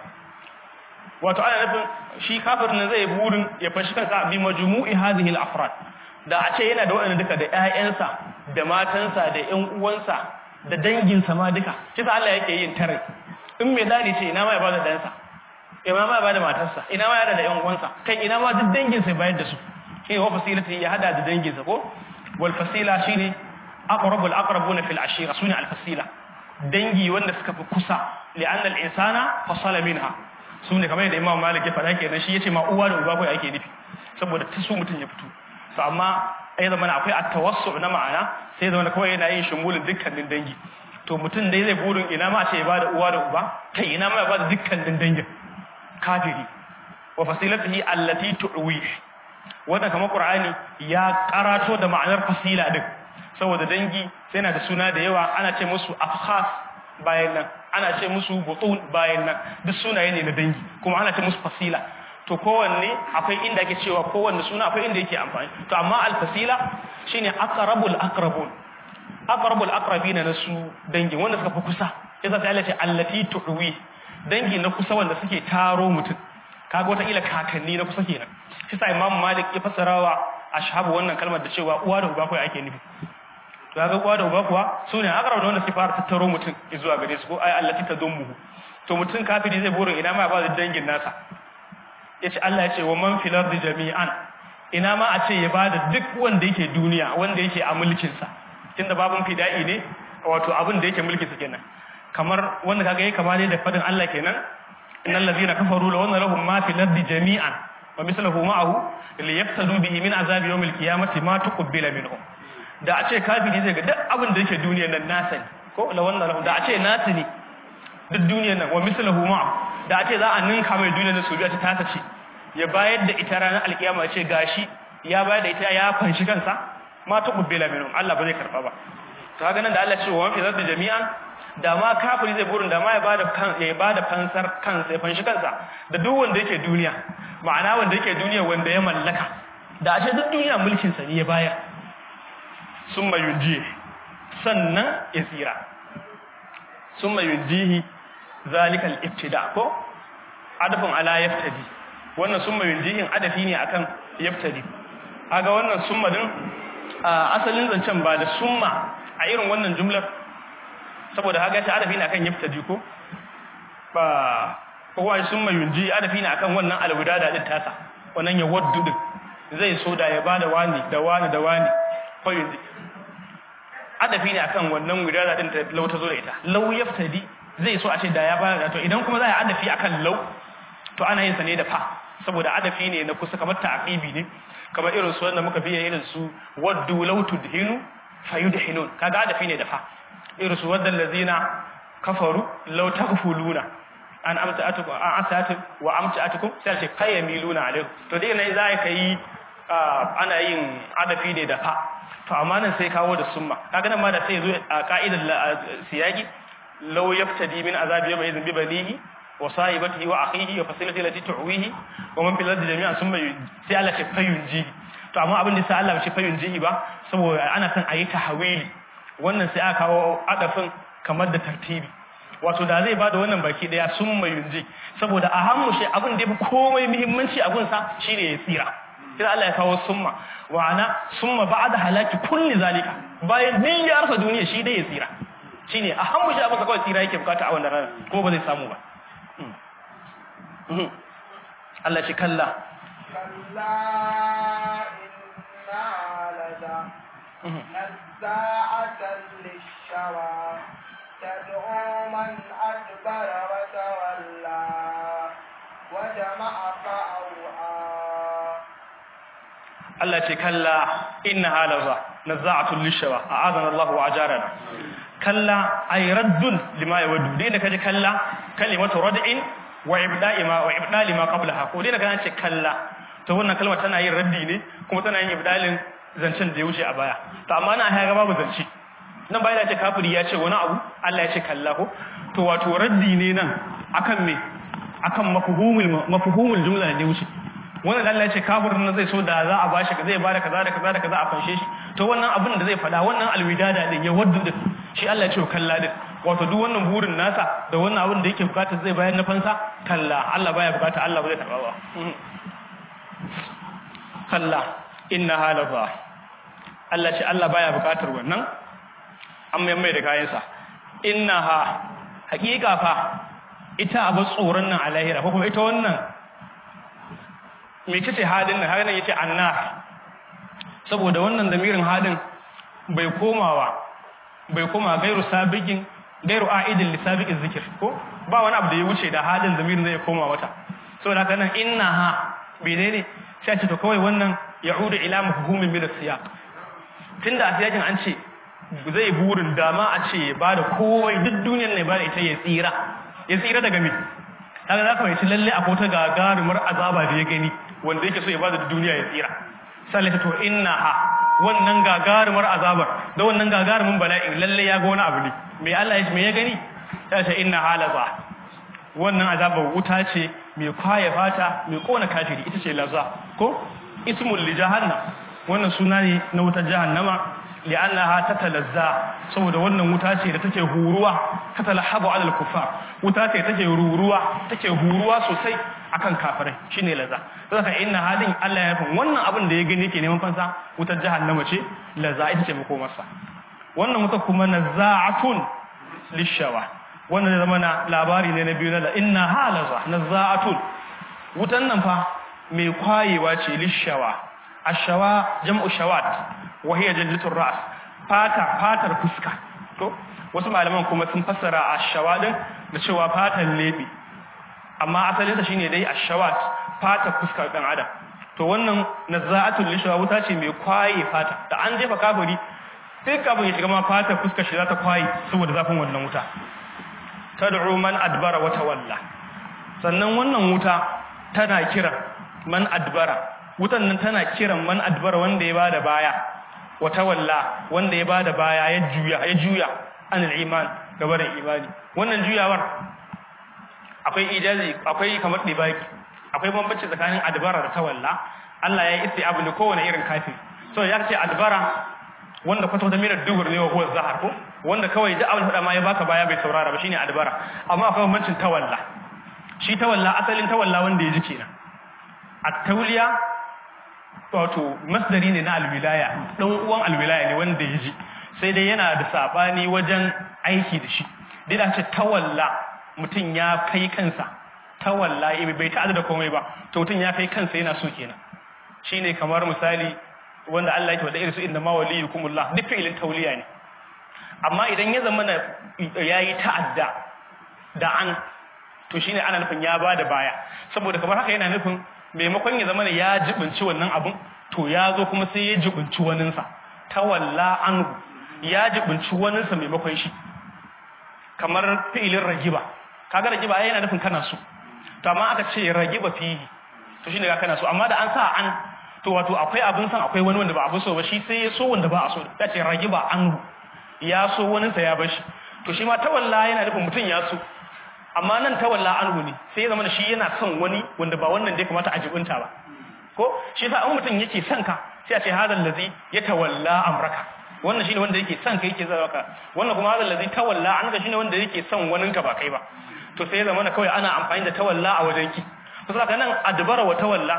wato ana nufin shi kafirin zai burin ya fanshi kansa bi majmu'i hadhihi al-afrad da a ce yana da waɗannan duka da ƴaƴansa da matansa da ƴan uwansa da danginsa ma duka kisa Allah yake yin tare in me dadi ce ina ma ya bada dansa ina ma ya bada matarsa ina ma ya da ƴan uwansa kai ina ma duk danginsa ya bayar da su shine wa fasilati ya hada da danginsa ko wal fasila shine aqrabul aqrabuna fil ashira sune al fasila dangi wanda suka fi kusa li'anna al insana fasala minha sune kamar yadda Imam Malik ya faɗa kenan shi yace ma uwa da uba kai ake nufi saboda ta su mutun ya fito to amma ai zaman akwai at-tawassu na ma'ana sai zaman kawai yana yin shumulin dukkanin dangi to mutun dai zai burin ina ma ce ya bada uwa da uba kai ina ma ya bada dukkanin dangin kafiri wa fasilatihi allati tu'wi wanda kamar Qur'ani ya karato da ma'anar fasila din saboda dangi sai na da suna da yawa ana ce musu afkhas bayan nan ana ce musu butun bayan nan duk sunaye ne na dangi kuma ana ce musu fasila to kowanne akwai inda ake cewa kowanne suna akwai inda yake amfani to amma al-fasila shine aqrabul aqrabina na su dangi wanda suka fi kusa yasa sai Allah ce allati tu'wi dangi na kusa wanda suke taro mutum kaga wata ila kakanni na kusa kenan shi sai Imam Malik ya fassarawa ashabu wannan kalmar da cewa uwa da uba kai ake nufi to kaga uwa da uba kuwa sune aqrab da wanda suke fara tattaro mutum zuwa gare su ko ay allati tadummu to mutum kafiri zai burin ina ma ba da dangin nasa yace Allah yace wa man fil ardi jami'an ina ma a ce ya bada duk wanda yake duniya wanda yake a mulkin sa tunda babun fida'i ne wato abin da yake mulkin sa kenan kamar wanda kaga yake kama ne da fadin Allah kenan innal ladina kafaru law anna lahum ma fil ardi jami'an wa mithluhu ma'ahu liyaftadu bihi min azabi yawmil qiyamati ma tuqbila minhum da a ce kafiri zai ga duk abin da yake duniyar nan nasa ne ko law anna lahum da a ce nasu ne duk duniyar nan wa mithluhu ma'ahu da a ce za a ninka mai duniyar nan su biya ta tasa ce ya bayar da ita ranar alkiyama ya ce gashi ya bayar da ita ya fanshi kansa ma tuqbila minhum Allah ba zai karba ba to haka nan da Allah ce wa fi zardi jami'an da ma kafiri zai burin da ma ya bada fansar kansa ya fanshi kansa da duk wanda yake duniya ma'ana wanda yake duniya wanda ya mallaka da a ce duk duniya mulkin sa ne ya bayar summa yunji sannan ya tsira summa yunjihi zalikal ibtida ko adafin ala yaftadi wannan summa yunjihin adafi ne akan yaftadi kaga wannan summa din asalin zancen ba da summa a irin wannan jumlar saboda haka ta adafi ne akan yaftadi ko ba kowa summa yunji adafi ne akan wannan alwidada din tasa wannan ya waddu din zai so da ya bada wani da wani da wani ko yunji adafi ne akan wannan widada din ta lau ta zo da ita lau yaftadi zai so a ce da ya bada to idan kuma za a adafi akan lau to ana yin sa ne da fa saboda adafi ne na kusa kamar ta'qibi ne kamar irin su wanda muka biya irin su waddu law tudhinu fayudhinun kaga adafi ne da fa irin su wadda allazina kafaru law taghfuluna an amsa'atukum an asatu wa amsa'atukum sai ce qayyamiluna alaikum to dai ne za ka yi ana yin adafi ne da fa to amma nan sai kawo da summa kaga nan ma da sai zo a ka'idar siyaki law yaftadi min azabi yawma idhin bi banihi wa sahibatihi wa akhihi wa fasilati allati tu'wihi wa man fil ardi jami'an summa sai Allah ce fayunji to amma abin da sai Allah ce fayunji ba saboda ana son ayi tahwili wannan sai aka kawo adafin kamar da tartibi wato da zai bada wannan baki daya summa yunji saboda a hannu shi abin da yafi komai muhimmanci a gunsa shine ya tsira sai Allah ya kawo summa wa'ana summa ba'da halaki kulli zalika bayan din ya rasa duniya shi dai ya tsira shine a hammu shi abin kawai tsira yake bukata a wannan ranar ko ba zai samu ba Allah shi kalla نزاعة للشوى تدعو من أدبر وتولى وجمع فأوعى Allah ce kalla innaha laza nazza'atun lishawa a'adana Allah wa ajarana kalla ay raddun lima yawaddu dai da kaje kalla kalimatu rad'in wa ibda'i ma wa ibdali ma qablaha ko dai da kana ce kalla to wannan kalmar tana yin raddi ne kuma tana yin ibdalin zancen da ya wuce a baya to amma na haya babu zance nan bai da ce kafiri ya ce wani abu Allah ya ce kalla ko to wato raddi ne nan akan me akan mafhumul jumla da ya wuce wannan Allah ya ce kafirin nan zai so da za a bashi zai bada kaza da kaza da kaza a fanshe shi to wannan abin da zai fada wannan alwidada din ya waddu din shi Allah ya ce kalla din wato duk wannan burin nasa da wannan abin da yake bukata zai bayar na fansa kalla Allah baya bukata Allah ba zai taba ba kalla innaha laza Allah ce Allah baya bukatar wannan amma mai da kayansa innaha haqiqa fa ita abu tsoron nan a lahira ko kuma ita wannan me kace hadin nan hadin yace annar saboda wannan damirin hadin bai koma gairu sabiqin gairu aidin li sabiqiz zikr ko ba wani abu da ya wuce da hadin damirin zai koma wata saboda haka nan innaha menene sai ce to kawai wannan ya'udu ila mafhumin min as-siyaq tunda a siyakin an ce zai burin dama a ce ba da kowai duk duniyar ne ba da ita ya tsira daga me kaga za ka mai ci lalle akwai ta gagarumar azaba da ya gani wanda yake so ya bada duniya ya tsira sai ta to innaha wannan gagarumar azabar da wannan gagarumin bala'in lalle ya ga wani abu ne me Allah ya ce me ya gani sai ta innaha laza wannan azabar wuta ce mai kwaye fata mai kona kafiri ita ce laza ko ismul li jahannam wannan suna ne na wutar jahannama li'annaha tatalazza saboda wannan wuta ce da take huruwa tatalahabu alal kuffar wuta ce take huruwa sosai akan kafirai shine laza saka inna hadin Allah ya nufin wannan abin da ya gani yake neman fansa wutar jahannama ce laza ita ce makomarsa wannan wuta kuma nazza'atun lishawa wannan da zamana labari ne na biyu na inna halaza nazza'atun wutan nan fa mai kwayewa ce lishawa ashawa jam'u shawat wa hiya jaldatur ra's fatar fuska to wasu malaman kuma sun fassara ashawa din da cewa fatan lebe amma asalin ta shine dai ashawat fatar fuska dan adam to wannan nazza'atul lishawa wuta ce mai kwaye fata da an jefa kafiri sai kafin ya shiga ma fatar fuska shi za ta kwaye saboda zafin wannan wuta tad'u man adbara wa tawalla sannan wannan wuta tana kira man adbara wutan nan tana kiran man adbara wanda ya bada baya wa tawalla wanda ya bada baya ya juya anil iman gabarin imani wannan juyawar akwai ijazi akwai kamar dibaki akwai bambanci tsakanin adbara da tawalla Allah ya yi isti'abu ne kowane irin kafiri so ya ce adbara wanda kwata wata mirar dugur ne wa huwa zahar ko wanda kawai da abin hada ma ya baka baya bai saurara ba shine adbara amma akwai bambancin tawalla shi tawalla asalin tawalla wanda ya ji kenan at-tawliya wato masdari ne na alwilaya dan uwan alwilaya ne wanda ya ji sai dai yana da sabani wajen aiki da shi dai da ce tawalla mutun ya kai kansa tawalla bai ta'adda da komai ba to mutun ya kai kansa yana so kenan shine kamar misali wanda Allah yake wada irsu inna ma waliyukumullah duk fi'ilin tawliya ne amma idan ya zama yayi ta'adda da an to shine ana nufin ya bada baya saboda kamar haka yana nufin maimakon ya zama ya jibinci wannan abun to ya zo kuma sai ya jibinci waninsa tawalla anhu ya jibinci waninsa maimakon shi kamar fi'ilin ragiba kaga ragiba yana nufin kana so to amma aka ce ragiba fihi to shine ga kana so amma da an sa an to wato akwai abin san akwai wani wanda ba a so ba shi sai ya so wanda ba a so ta ce ragiba anhu ya so waninsa ya bar shi to shi ma tawalla yana nufin mutun ya so amma nan tawalla anhu ne sai ya zama shi yana son wani wanda ba wannan da ya kamata a jibinta ba ko shi yasa an mutun yake son ka sai a ce hadal ladzi yatawalla amraka wannan shine wanda yake son ka yake zaka wannan kuma hadal ladzi tawalla anka shine wanda yake son waninka ba kai ba to sai ya zama kawai ana amfani da tawalla a wajen ki to saboda nan adbara wa tawalla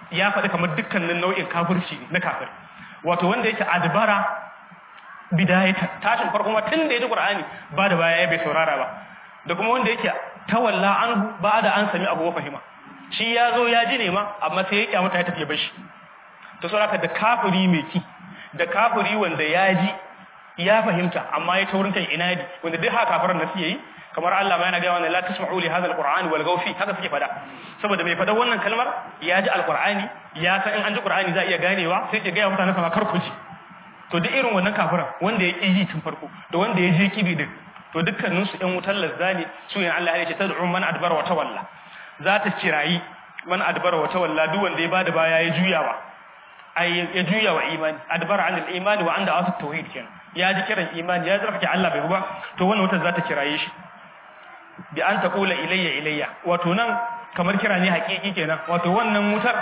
ya faɗi kamar dukkanin nau'in kafirci na kafir wato wanda yake adbara bidayata tashin farko ma tun da ya ji Qur'ani ba da baya bai saurara ba da kuma wanda yake tawalla anhu ba da an sami abu wa fahima shi ya zo ya ji ne ma amma sai ya kyamata ya tafi bashi to saboda da kafiri mai ki da kafiri wanda ya ji ya fahimta amma ya taurin kai inadi wanda duk haka kafiran nasu yayi kamar Allah ma yana ga wannan la tasma'u li hadha alqur'ani wal gawfi haka suke fada saboda mai fada wannan kalmar ya ji alqur'ani ya san in an ji qur'ani za iya ganewa sai ke ga mutane sama kar ku ji to duk irin wannan kafiran wanda ya ƙi tun farko da wanda ya je kibi din to dukkanin su ɗan wutar lazzani su ne Allah ya ce tad'u man adbara wa tawalla za ta kirayi man adbara wa tawalla duk wanda ya bada baya ya juyawa ya juyawa imani adbara anil imani wa anda asu tauhid kenan ya ji kiran imani ya zarfake Allah bai ba to wannan wutar za ta kiraye shi bi an taqula ilayya wato nan kamar kira ne haƙiƙi kenan wato wannan wutar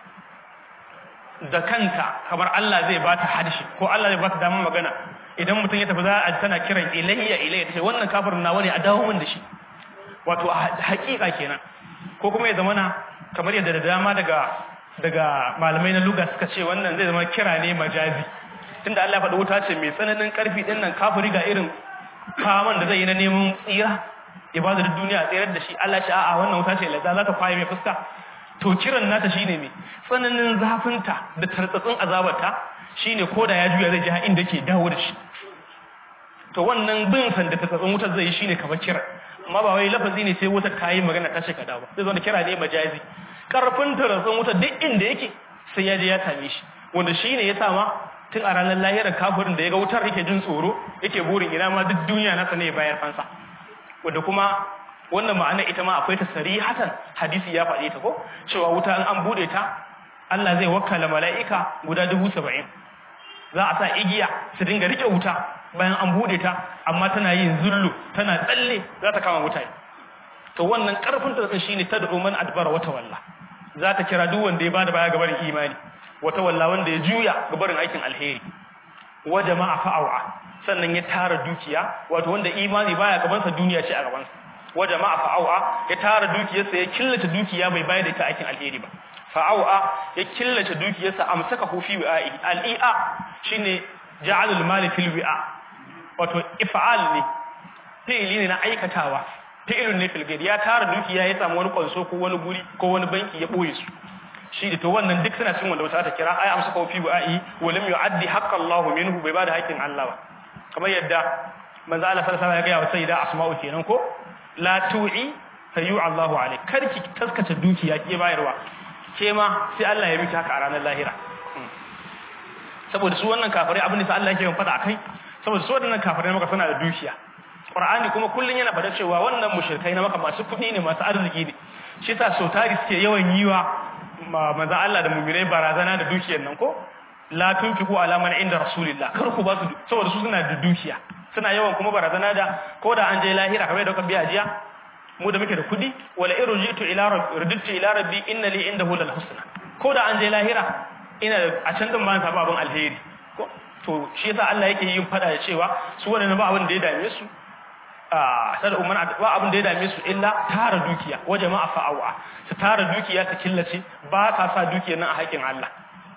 da kanta kamar Allah zai ba ta hadishi ko Allah zai ba ta damar magana idan mutum ya tafi za a tana kiran ilayya tace wannan kafirin nawa ne a dawo min da shi wato haƙiƙa kenan ko kuma ya zamana kamar yadda da dama daga malamai na lugha suka ce wannan zai zama kira ne majazi tunda Allah ya faɗi wuta ce mai tsananin ƙarfi din nan kafiri ga irin kaman da zai yi na neman tsira ibada da duniya tsirar da shi Allah ce a'a wannan wuta ce lazza za ta kwaye mai fuska to kiran nata shine me tsananin zafinta da tartsatsin azabarta shine koda ya juya zai ji ha inda yake dawo da shi to wannan bin san da tartsatsin wutar zai yi shine kamar kira amma ba wai lafazi ne sai wutar ta yi magana ta shika dawo zai zo da kira ne majazi karfin tartsatsin wutar duk inda yake sai ya je ya same shi wanda shine ya sa ma tun a ranar lahirar kafirin da ya ga wutar yake jin tsoro yake burin ina ma duk duniya nasa ne ya bayar fansa wanda kuma wannan ma'ana ita ma akwai ta sarihatan hadisi ya faɗe ta ko cewa wuta an bude ta Allah zai wakkala mala'ika guda 70,000 za a sa igiya su dinga rike wuta bayan an bude ta amma tana yin zullu tana tsalle za ta kama mutane to wannan karfin ta shine tad'u man adbara wa tawalla za ta kira duk wanda ya bada baya ga barin imani wa tawalla wanda ya juya ga barin aikin alheri wa jama'a fa'awa sannan ya tara dukiya wato wanda imani baya gaban sa duniya ce a gaban sa wa jama'a fa'awa ya tara dukiyarsa ya killace dukiya bai bayar da ita aikin alheri ba fa'awa ya killace dukiyarsa amsaka hu fi wi'a'i al-i'a shine ja'alul mali fil wi'a wato if'al ne fi'ili ne na aikatawa fi'ilun ne fil ghairi ya tara dukiya ya samu wani kwanso ko wani guri ko wani banki ya boye su shi da to wannan duk suna cikin wanda wata ta kira ai amsaka hu fi wi'a'i wa lam yu'addi haqqallahu minhu bai bada haƙƙin Allah ba kamar yadda manzo Allah sallallahu alaihi wasallam ya ga wa sayyida asma'u kenan ko la tu'i fayu Allahu alai karki taskace dukiya ke bayarwa ke ma sai Allah ya miki haka a ranar lahira saboda su wannan kafirai abin da sai Allah yake yin fada akai saboda su wannan kafirai maka suna da dukiya Qur'ani kuma kullun yana fada cewa wannan mushrikai na maka masu kudi ne masu arziki ne shi yasa so tari suke yawan yiwa manzo Allah da mu'minai barazana da dukiyar nan ko la tunfiqu ala man inda rasulillah kar ku ba su saboda su suna da dukiya suna yawan kuma barazana da ko da an je lahira kamar da kuka biya jiya mu da muke da kudi wala irjitu ila rabbi inna li indahu lal husna ko da an je lahira ina a can din ban saba abin alheri ko to shi yasa Allah yake yin fada da cewa su wannan ba abin da ya dame su sai da umman ba abin da ya dame su illa tara dukiya wa jama'a fa'awa su tara dukiya ta killace ba ka sa dukiyar nan a haƙin Allah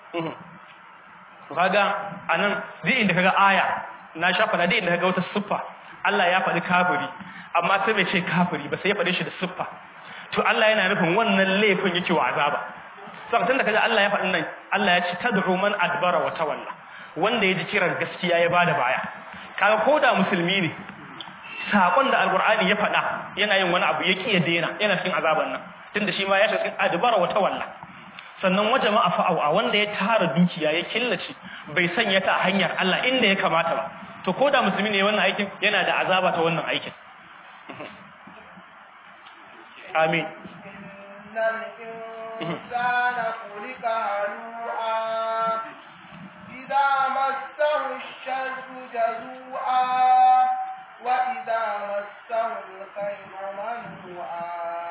kaga anan duk inda kaga aya na shafa da inda kaga wata siffa Allah ya faɗi kafiri amma sai bai ce kafiri ba sai ya faɗe shi da siffa to Allah yana nufin wannan laifin yake wa azaba saboda tunda kaga Allah ya faɗi nan Allah ya ce tad'u man adbara wa tawalla wanda ya ji kiran gaskiya ya bada baya kaga koda musulmi ne sakon da alqur'ani ya faɗa yana yin wani abu yake ya daina yana cikin azaban nan tunda shi ma ya shiga cikin adbara wa tawalla sannan waje ma afa'u wanda ya tara dukiya ya killace bai sanya ta a hanyar Allah inda ya kamata ba to koda musulmi ne wannan aikin yana da azaba ta wannan aikin amin innal insana khuliqa halu'a idza massahu ash-sharru jazua wa idza massahu al-khayru manua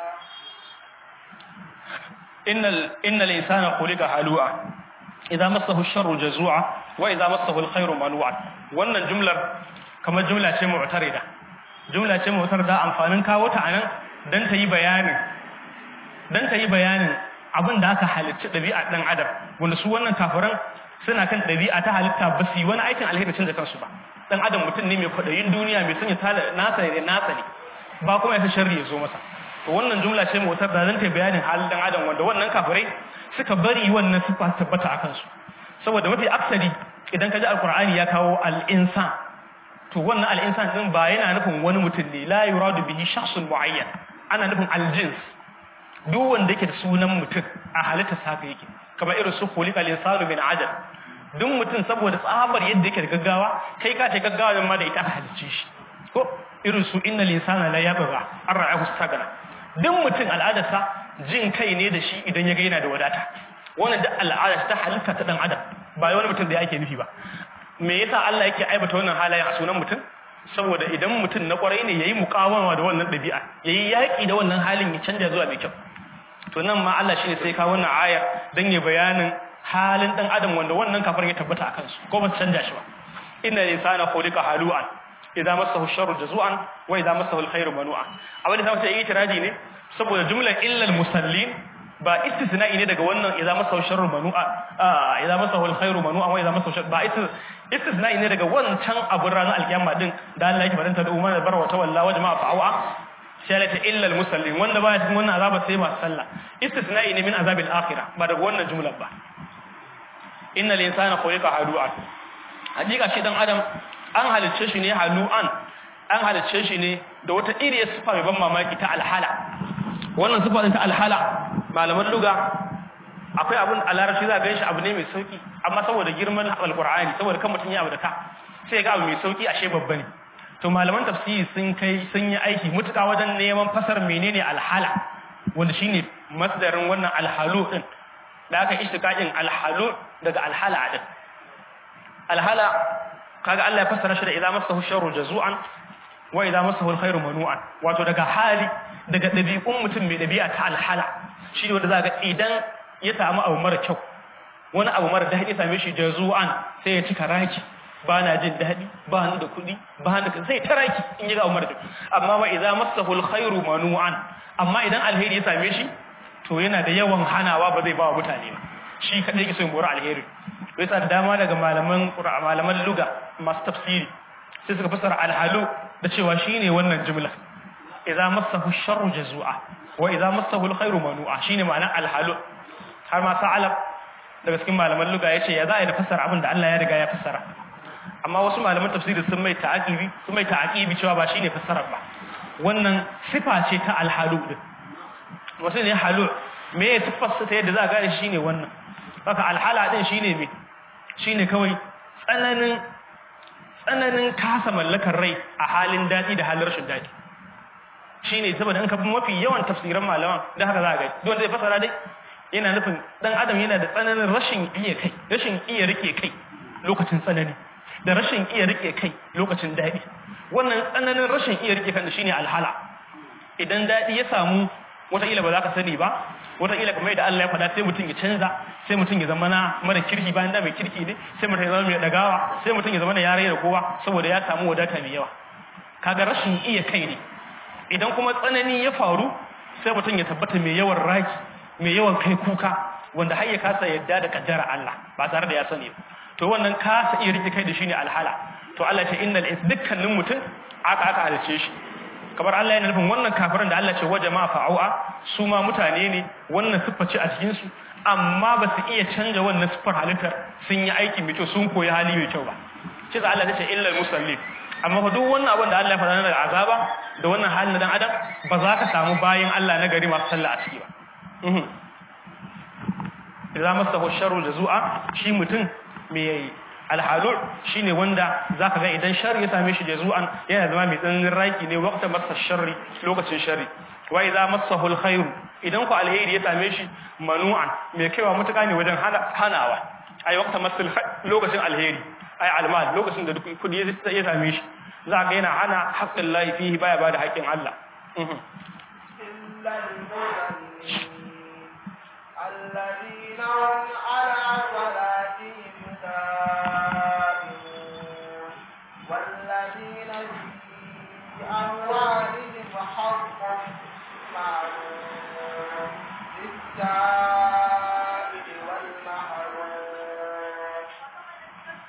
innal insana khuliqa halu'a idza massahu ash-sharru jazua wa idza massahu al-khayru manua wannan jumlar kamar jumla ce mu'tarida amfanin kawo ta anan dan ta yi bayanin abin da aka halitta ɗabi'a ɗan adam wanda su wannan kafiran suna kan ɗabi'a ta halitta ba su yi wani aikin alheri canza kansu ba. Ɗan adam mutum ne mai kwaɗayin duniya mai sanya nasa ne ba kuma ya sa sharri ya zo masa. To wannan jumla ce motar da zan ta bayanin halin ɗan adam wanda wannan kafirai suka bari wannan sifa tabbata a kansu. Saboda mafi aksari idan ka ji alkur'ani ya kawo al'insan, to wannan al'insan din ba yana nufin wani mutum ne, la yuradu bihi shakhsun muayyan, ana nufin aljins, duk wanda yake da sunan mutum a halitta saka yake, kamar irin su khuliqal insanu min ajal, duk mutum saboda tsabar yadda yake da gaggawa, kai ka ce gaggawa ma da ita aka halicce shi, ko irin su innal insana la yabgha an ra'ahu istaghna, duk mutum al'adarsa jin kai ne da shi idan ya ga yana da wadata. Wannan da al'ada ta halitta ta dan adam, ba wani mutum da yake nufi ba. Me yasa Allah yake aibata wannan halayen a sunan mutum? Saboda idan mutum na kwarai ne yayi muqawama da wannan dabi'a, yayi yaki da wannan halin ya canja zuwa mai kyau. To nan ma Allah shine sai ka wannan aya dan ya bayanin halin dan adam wanda wannan kafir ya tabbata akan su, ko ba su canja shi ba. Inna insana khuliqa halu'an idza massahu sharru jazu'an wa idza massahu alkhairu manu'an. Abin da sai yi tiraji ne saboda jumlar illal musallin ba istisna'i ne daga wannan idza masahu sharru manu'a idza masahu alkhairu manu'a wa idza masahu sharru ba istisna'i ne daga wancan abun ranar alkiyama din da Allah yake fadanta da umma da barwa tawalla wa jama'a fa'awa sai ta illa almusallin wanda baya cikin wannan azaba sai masu sallah. Istisna'i ne min azabil akhirah ba daga wannan jumlar ba. Innal insana khuliqa halu'an, hakika shi dan adam an halicce shi ne halu'an, an halicce shi ne da wata iriyar sifa mai ban mamaki ta alhala. Wannan sifa din ta alhala malaman luga akwai abun a larabci za ga shi abu ne mai sauki, amma saboda girman alqur'ani, saboda kan mutun ya abu da ka sai ga abu mai sauki ashe babba ne. To malaman tafsiri sun yi aiki mutuka wajen neman fasar menene alhala, wanda shine masdarin wannan alhalu din da aka ishtiqaqin alhalu daga alhala din. Alhala kaga Allah ya fassara shi da idza masahu sharru jazu'an wa idza masahu alkhairu manu'an, wato daga hali daga dabi'un mutum mai dabi'a ta alhala, shi ne wanda za ga idan ya samu abu mara kyau, wani abu mara daɗi same shi jazu'an sai ya cika raki, ba na jin daɗi, ba ni da kuɗi, ba ni da sai ta raki in yi ga abu mara kyau. Amma wa idza masahu alkhairu manu'an, amma idan alheri ya same shi to yana da yawan hanawa, ba zai ba wa mutane ba, shi kadai yake so ya mora alheri. Yasa da dama daga malaman luga masu tafsiri sai suka fassara alhalu da cewa shine wannan jumla idza massahu sharru jazua wa idza massahu alkhairu manu'a, shine ma'anar alhalu. Har ma sa'alab daga cikin malaman luga yace ya za a yi da fassara abin da Allah ya riga ya fassara, amma wasu malaman tafsiri sun mai ta'aqibi cewa ba shine fassarar ba, wannan sifa ce ta alhalu din. Wasu ne halu me ya sifarsa ta yadda za a gane shine wannan. Haka alhala din shine me, shine kawai tsananin kasa mallakar rai a halin daɗi da halin rashin daɗi. Shine saboda in ka bi mafi yawan tafsiran malaman da haka za a gani dole zai fasara dai yana nufin dan adam yana da tsananin rashin iya rike kai lokacin tsanani da rashin iya rike kai lokacin daɗi. Wannan tsananin rashin iya rike kan shine alhala. Idan daɗi ya samu wataƙila ba za ka sani ba, wataƙila kamar da Allah ya faɗa sai mutum ya canza, sai mutum ya zama na mara kirki bayan da mai kirki ne, sai mutum ya zama mai dagawa, sai mutum ya zama na yare da kowa saboda ya samu wadata mai yawa. Kaga rashin iya kai ne. Idan kuma tsanani ya faru sai mutum ya tabbata mai yawan raki, mai yawan kai kuka, wanda har ya kasa yadda da kaddara Allah ba tare da ya sani ba. To wannan kasa iya rike kai da shine alhala. To Allah ya ce innal dukkanin mutum aka halice shi. Kamar Allah yana nufin wannan kafirin da Allah ce wa jama'a fa'u'a su ma mutane ne, wannan siffa ce a cikin su, amma ba su iya canja wannan siffar halittar sun yi aiki mai kyau, sun koyi hali mai kyau ba. Shi da Allah ya ce illal musallin. Amma fa duk wannan abin da Allah ya faɗa daga azaba da wannan halin na dan adam ba za ka samu bayin Allah na gari masu sallah a ciki ba. Idza masahu sharru jazua, shi mutum mai alhalu shine wanda zaka ga idan sharri ya same shi jazu'an yana zama mai tsananin raki ne waqta masa sharri, lokacin sharri. Wa idza masahu alkhair, idan ku alheri ya same shi manu'an, mai kaiwa mutuka ne wajen hanawa. Ai waqta masal lokacin alheri, ai almal lokacin da kudi ya same shi za ga yana hana haqqin lahi fihi, baya bada haƙƙin Allah. الذين هم على صلاتهم دائمون والذين في أموالهم حق معلوم للسائل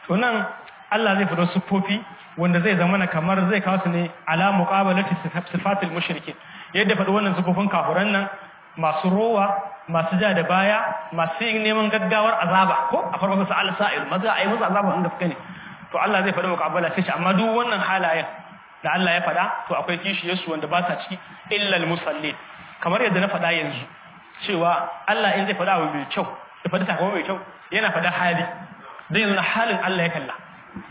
to nan Allah zai fito sufofi wanda zai zama kamar zai kawo su ne ala muqabalati sifatil mushrikin yadda faɗi wannan sufofin kafiran nan masu rowa masu ja da baya masu yin neman gaggawar azaba ko a farko su al-sa'il maza ayi musu azaba in gaske ne to Allah zai faɗi muqabala sai amma duk wannan halayen da Allah ya faɗa to akwai kishiyarsu wanda ba sa ciki illa al-musallin kamar yadda na faɗa yanzu cewa Allah in zai faɗa abu mai kyau da faɗi sakamako mai kyau yana faɗa hali zai nuna halin Allah ya kalla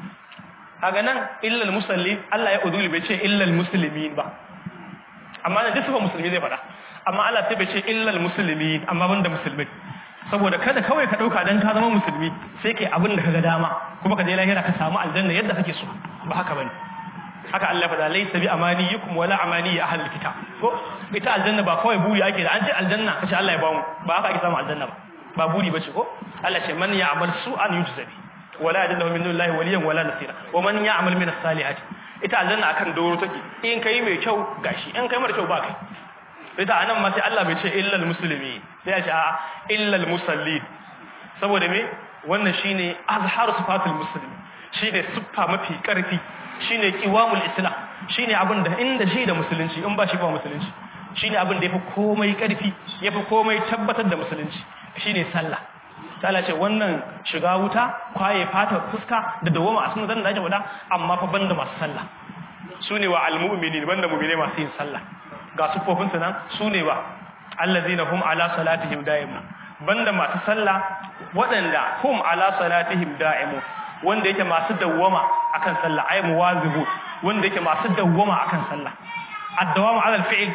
kaga nan illa al-musallin Allah ya uduli bai ce illa al-muslimin ba amma da duk musulmi zai faɗa amma Allah sai bai ce illa al-muslimin amma banda musulmi saboda kada kawai ka dauka dan ka zama musulmi sai kai abin da kaga dama kuma ka je lahira ka samu aljanna yadda kake so ba haka bane haka Allah faɗa laysa bi amaniyikum wala amani ahlul kitab ko ita aljanna ba kawai buri ake da an ce aljanna kace Allah ya bamu ba haka ake samu aljanna ba buri bace ko Allah ce man ya'mal su'an yujzabi wala yajidhu min dunillahi waliyan wala nasira wa man ya'mal min as-salihati ita aljanna akan doro take in kai mai kyau gashi in kai mara kyau ba kai ita anan ma sai Allah bai ce illal muslimin sai ya ce a illal musallin saboda me wannan shine azharu sifatul muslim shine siffa mafi karfi shine qiwamul islam shine abin da inda shi da musulunci in ba shi ba musulunci shine abin da yafi komai karfi yafi komai tabbatar da musulunci shine sallah Allah ce wannan shiga wuta kwaye fata fuska da dawoma a sunan da ake wada amma fa banda masu sallah sune wa almu'minin banda mu'mine masu yin sallah ga sufofin su nan sune wa allazina hum ala salatihim da'imun banda masu sallah wadanda hum ala salatihim da'imun wanda yake masu dawwama akan sallah ay muwazibu wanda yake masu dawwama akan sallah ad-dawamu ala al-fi'l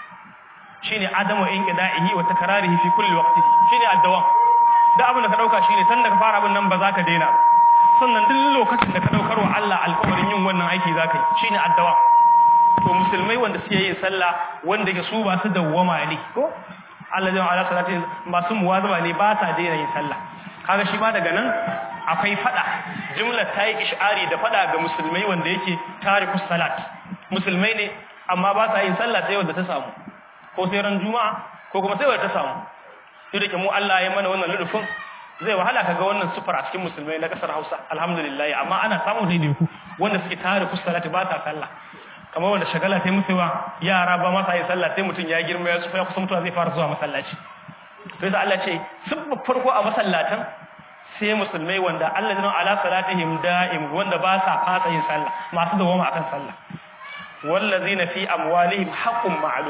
shine adamu inqida'ihi wa takrarihi fi kulli waqti shine ad-dawam da abin da ka dauka shine tun da ka fara abin nan ba za ka daina sannan duk lokacin da ka daukar wa Allah alƙawarin yin wannan aiki za ka yi shine addawa to musulmai wanda suke yin sallah wanda yake su ba su dawwama ne ko Allah jama'a ala salati masu muwazaba ne ba sa daina yin sallah kaga shi ma daga nan akwai fada jumlar ta yi ish'ari da fada ga musulmai wanda yake tarikus salat musulmai ne amma ba sa yin sallah sai wanda ta samu ko sai ran juma'a ko kuma sai wanda ta samu duk da mu Allah ya mana wannan lulufin zai wahala kaga wannan sufar a cikin musulmai na kasar Hausa alhamdulillah amma ana samu daidaiku wanda suke tare ku salati ba ta sallah kamar wanda shagala ta musuwa yara ba ma sa yin sallah sai mutun ya girma ya tsufa ya kusa mutuwa zai fara zuwa masallaci sai da Allah ce sufar farko a masallatan sai musulmai wanda Allah jina ala salatihim da'im wanda ba sa fasa yin sallah masu dawama akan sallah wallazina fi amwalihim haqqun ma'lum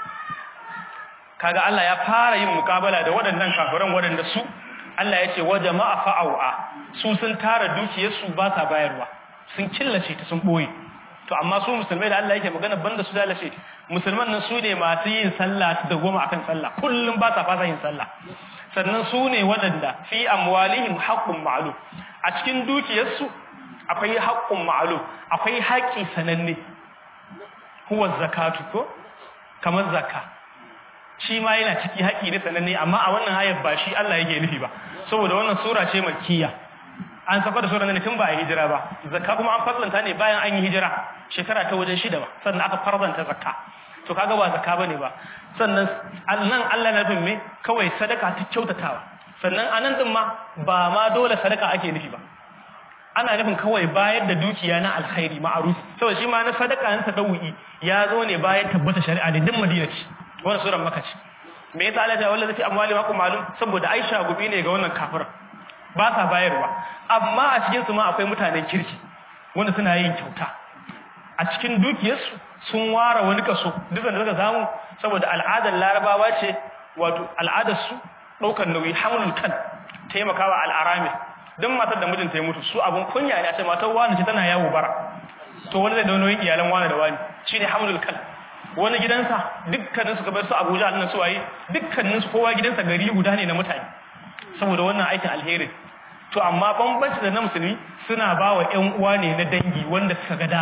kaga Allah ya fara yin mukabala da waɗannan kafiran waɗanda su Allah ya ce wa jama'a fa'awa su sun tara dukiyar su ba sa bayarwa sun killace ta sun boye to amma su musulmai da Allah yake magana banda su lalace musulman nan su ne masu yin sallah da goma akan sallah kullum ba sa fasa yin sallah sannan su ne waɗanda fi amwalihim haqqun ma'lum a cikin dukiyar su akwai haqqun ma'lum akwai haƙi sananne huwa zakatu ko kamar zakka shi ma yana ciki haƙi ne sananne amma a wannan ayar ba shi Allah yake nufi ba saboda wannan sura ce makkiya an saka da suran ne tun ba a hijira ba zakka kuma an farlanta ne bayan an yi hijira shekara ta wajen 6 ba sannan aka farzanta zakka to kaga ba zakka bane ba sannan nan Allah na nufin me kawai sadaka ta kyautatawa sannan anan din ma ba ma dole sadaka ake nufi ba ana nufin kawai bayar da dukiya na alkhairi ma'ruf saboda shi ma na sadaka na tadawi ya zo ne bayan tabbata shari'a ne din Madina ce wannan suran Makka ce me yasa Allah ya wallahi fi amwali ma malum saboda Aisha gubi ne ga wannan kafir ba sa bayarwa amma a cikin su ma akwai mutanen kirki wanda suna yin kyauta a cikin dukiyarsu sun ware wani kaso duk da suka samu saboda al'adar Larabawa ce wato al'adar su daukar nauyi hamlul kan taimakawa al'arami dan matar da mijinta ya mutu su abun kunya ne a ce matar wani ce tana yawo bara to wani zai da nauyin iyalan wani da wani shine hamlul kan wani gidansa dukkanin su gabar su Abuja nan su waye dukkanin su kowa gidansa gari guda ne na mutane saboda wannan aikin alheri to amma bambanci da na musulmi suna bawa ƴan uwa ne na dangi wanda suka ga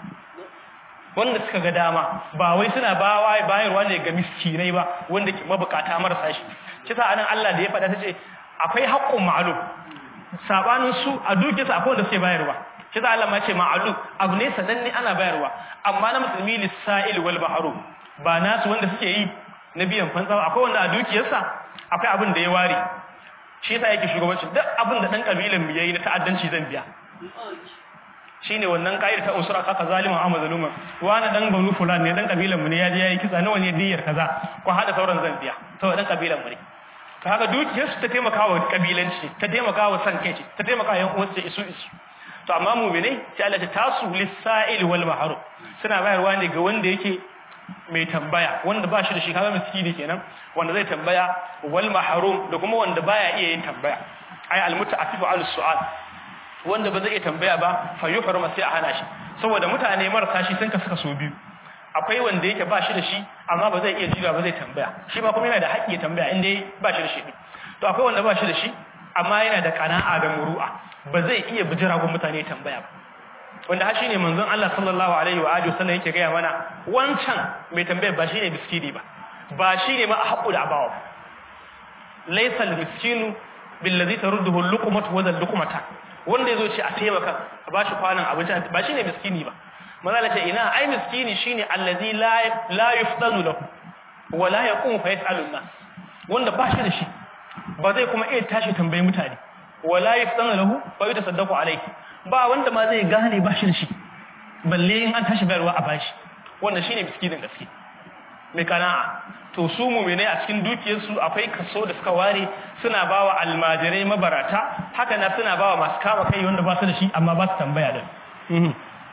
dama ba wai suna bayarwa ne ga miskinai ba wanda ke mabukata marasa shi kisa anan Allah da ya faɗa tace akwai haqqun ma'lum sabanin su a dukiyarsa akwai wanda suke bayarwa kisa Allah ma ce ma'lum abu ne sananne ana bayarwa amma na musulmi lisa'il wal bahru ba nasu wanda suke yi na biyan fansa akwai wanda a dukiyarsa akwai abin da ya ware shi yasa yake shugabanci duk abin da dan kabilan mu yayi na ta'addanci zan biya shine wannan kaida ta usra kaka zaliman amma zaluma wani dan banu fulan ne dan kabilan mu ne ya je yayi kitsa nawa ne diyar kaza ko hada sauran zambiya saboda dan kabilan mu ne to haka dukiyar su ta taimaka wa kabilanci ta taimaka wa san kai ta taimaka yan uwansu isu to amma mu'minai sai Allah ta tasu lis-sa'il wal mahrum suna bayarwa ne ga wanda yake mai tambaya wanda ba shi da shi kaga miskini kenan wanda zai tambaya wal mahrum da kuma wanda baya iya yin tambaya ai al-muta'affifu al-su'al wanda ba zai iya tambaya ba fa yuhrama sai a hana shi saboda mutane marasa shi sun kasu biyu akwai wanda yake ba shi da shi amma ba zai iya jira ba zai tambaya shi ba kuma yana da haƙƙi ya tambaya inda ba shi da shi to akwai wanda ba shi da shi amma yana da qana'a da muru'a ba zai iya bijira ga mutane tambaya ba wanda har shine manzon Allah sallallahu alaihi wa alihi wasallam yake gaya mana wancan mai tambaya ba shine miskini ba shine ma a haƙu da abawa laysa al-miskinu billazi tarudduhu al-luqmatu wa al-luqmata wanda yazo ce a taimaka a bashi kwanan abinci ba shine miskini ba manzo ce ina ai miskini shine allazi la yuftanu lahu wa la yaqum fa yas'alu an-nas wanda ba shi da shi ba zai kuma iya tashi tambayi mutane wa la yuftanu lahu fa yatasaddaqu alayhi ba wanda ma zai gane ba shi da shi balle in an tashi bayarwa a bashi wannan shine miskinin gaske mai kana'a to su mu'minai a cikin dukiyarsu akwai kaso da suka ware suna bawa almajirai mabarata haka na suna bawa masu kama kai wanda ba su da shi amma ba su tambaya din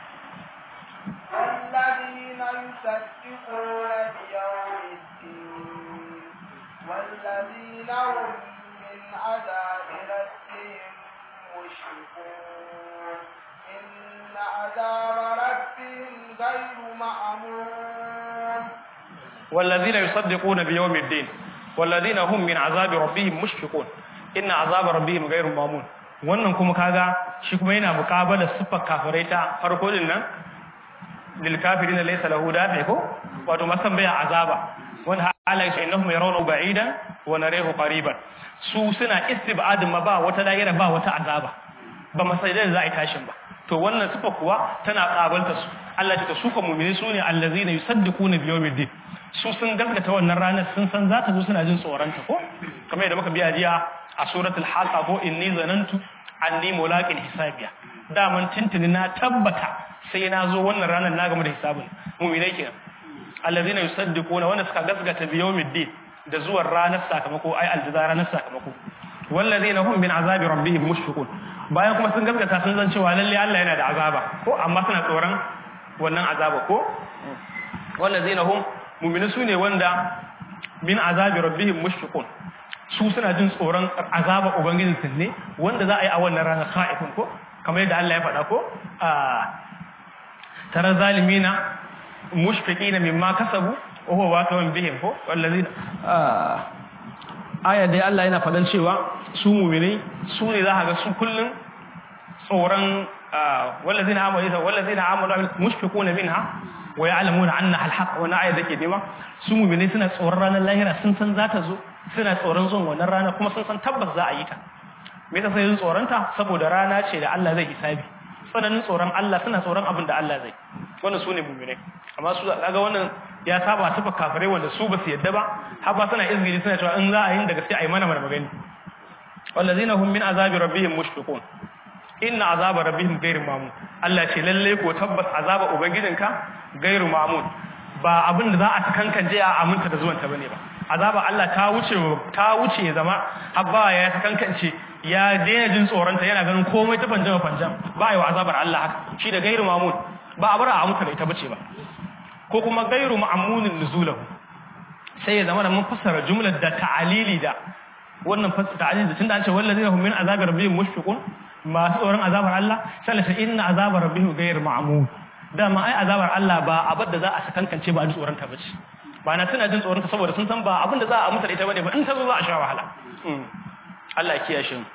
والذين هم من عذاب ربهم مشفقون إن عذاب ربهم غير مأمون والذين يصدقون بيوم الدين والذين هم من عذاب ربهم مشفقون إن عذاب ربهم غير مأمون wannan kuma kaga shi kuma yana muƙabala sifar kafirai ta farko din nan lil kafirin laysa lahu dafi ko wato masambaya azaba wanda Allah ya ce innahum yarawna ba'idan wa narahu qariban su suna istibadin ma ba wata daira ba wata azaba ba masaidan za a yi tashin ba to wannan sifa kuwa tana kabalta su Allah ya ce su kuma mu'mini sune allazina yusaddiquna bi yawmiddin su sun gaskata wannan ranar sun san za ta zo suna jin tsoron ta ko kamar yadda muka biya jiya a suratul haqa ko inni zanantu anni mulaqin hisabiya da man tintini na tabbata sai na zo wannan ranar na gama da hisabin mu'minai kenan allazina yusaddiquna wanda suka gaskata bi yawmiddin da zuwan ranar sakamako ai aljaza ranar sakamako wallazina hum min azabi rabbihim mushfiqun bayan kuma sun gaskata sun zan cewa lalle Allah yana da azaba ko amma suna tsoron wannan azaba ko wallazina hum mu'minu sune wanda min azabi rabbihim mushfiqun su suna jin tsoron azaba ubangijin su ne wanda za a yi a wannan ranar khaifun ko kamar yadda Allah ya faɗa ko tara zalimina mushfiqina mimma kasabu wa huwa waqi'un bihim ko wallazina aya dai Allah yana faɗan cewa su mu'minai su ne za ka ga su kullun tsoron wallazina amanu mushfiquna minha wa ya'lamuna annaha al-haqq wa aya dake dewa su mu'minai suna tsoron ranar lahira sun san za ta zo suna tsoron zuwan wannan rana kuma sun san tabbas za a yi ta me yasa sai tsoron ta saboda rana ce da Allah zai hisabi tsananin tsoron Allah suna tsoron abin da Allah zai wannan su ne mu'minai amma su kaga wannan ya saba tufa kafirai wanda su ba su yadda ba har ba suna izgiri suna cewa in za a yi da gaske a yi mana magani wallazina hum min azabi rabbihim mushfiqun inna azaba rabbihim ghayru mamun Allah ce lalle ko tabbas azaba ubangijinka ghayru mamun ba abin da za a kankanje a aminta da zuwanta bane ba azaba Allah ta wuce zama abba ya kankance ya daina jin tsoronta yana ganin komai ta fanjama ba yi wa azabar Allah haka shi da ghayru mamun ba a bara a aminta da ita bace ba ko kuma ghayru ma'munin nuzulahu sai ya zama da mun fassara jumlar da ta'alili da wannan fassara ta'alili da tunda an ce wallazina hum min azabi rabbihim mushfiqun masu tsoron azabar Allah sallata inna azabar rabbihim ghayr ma'mun dama ai azabar Allah ba abin da za a sakankance ba a ji tsoron ta bace ba na tana jin tsoron ta saboda sun san ba abin da za a mutu da ita bane ba in ta zo za a sha wahala Allah ya kiyaye shi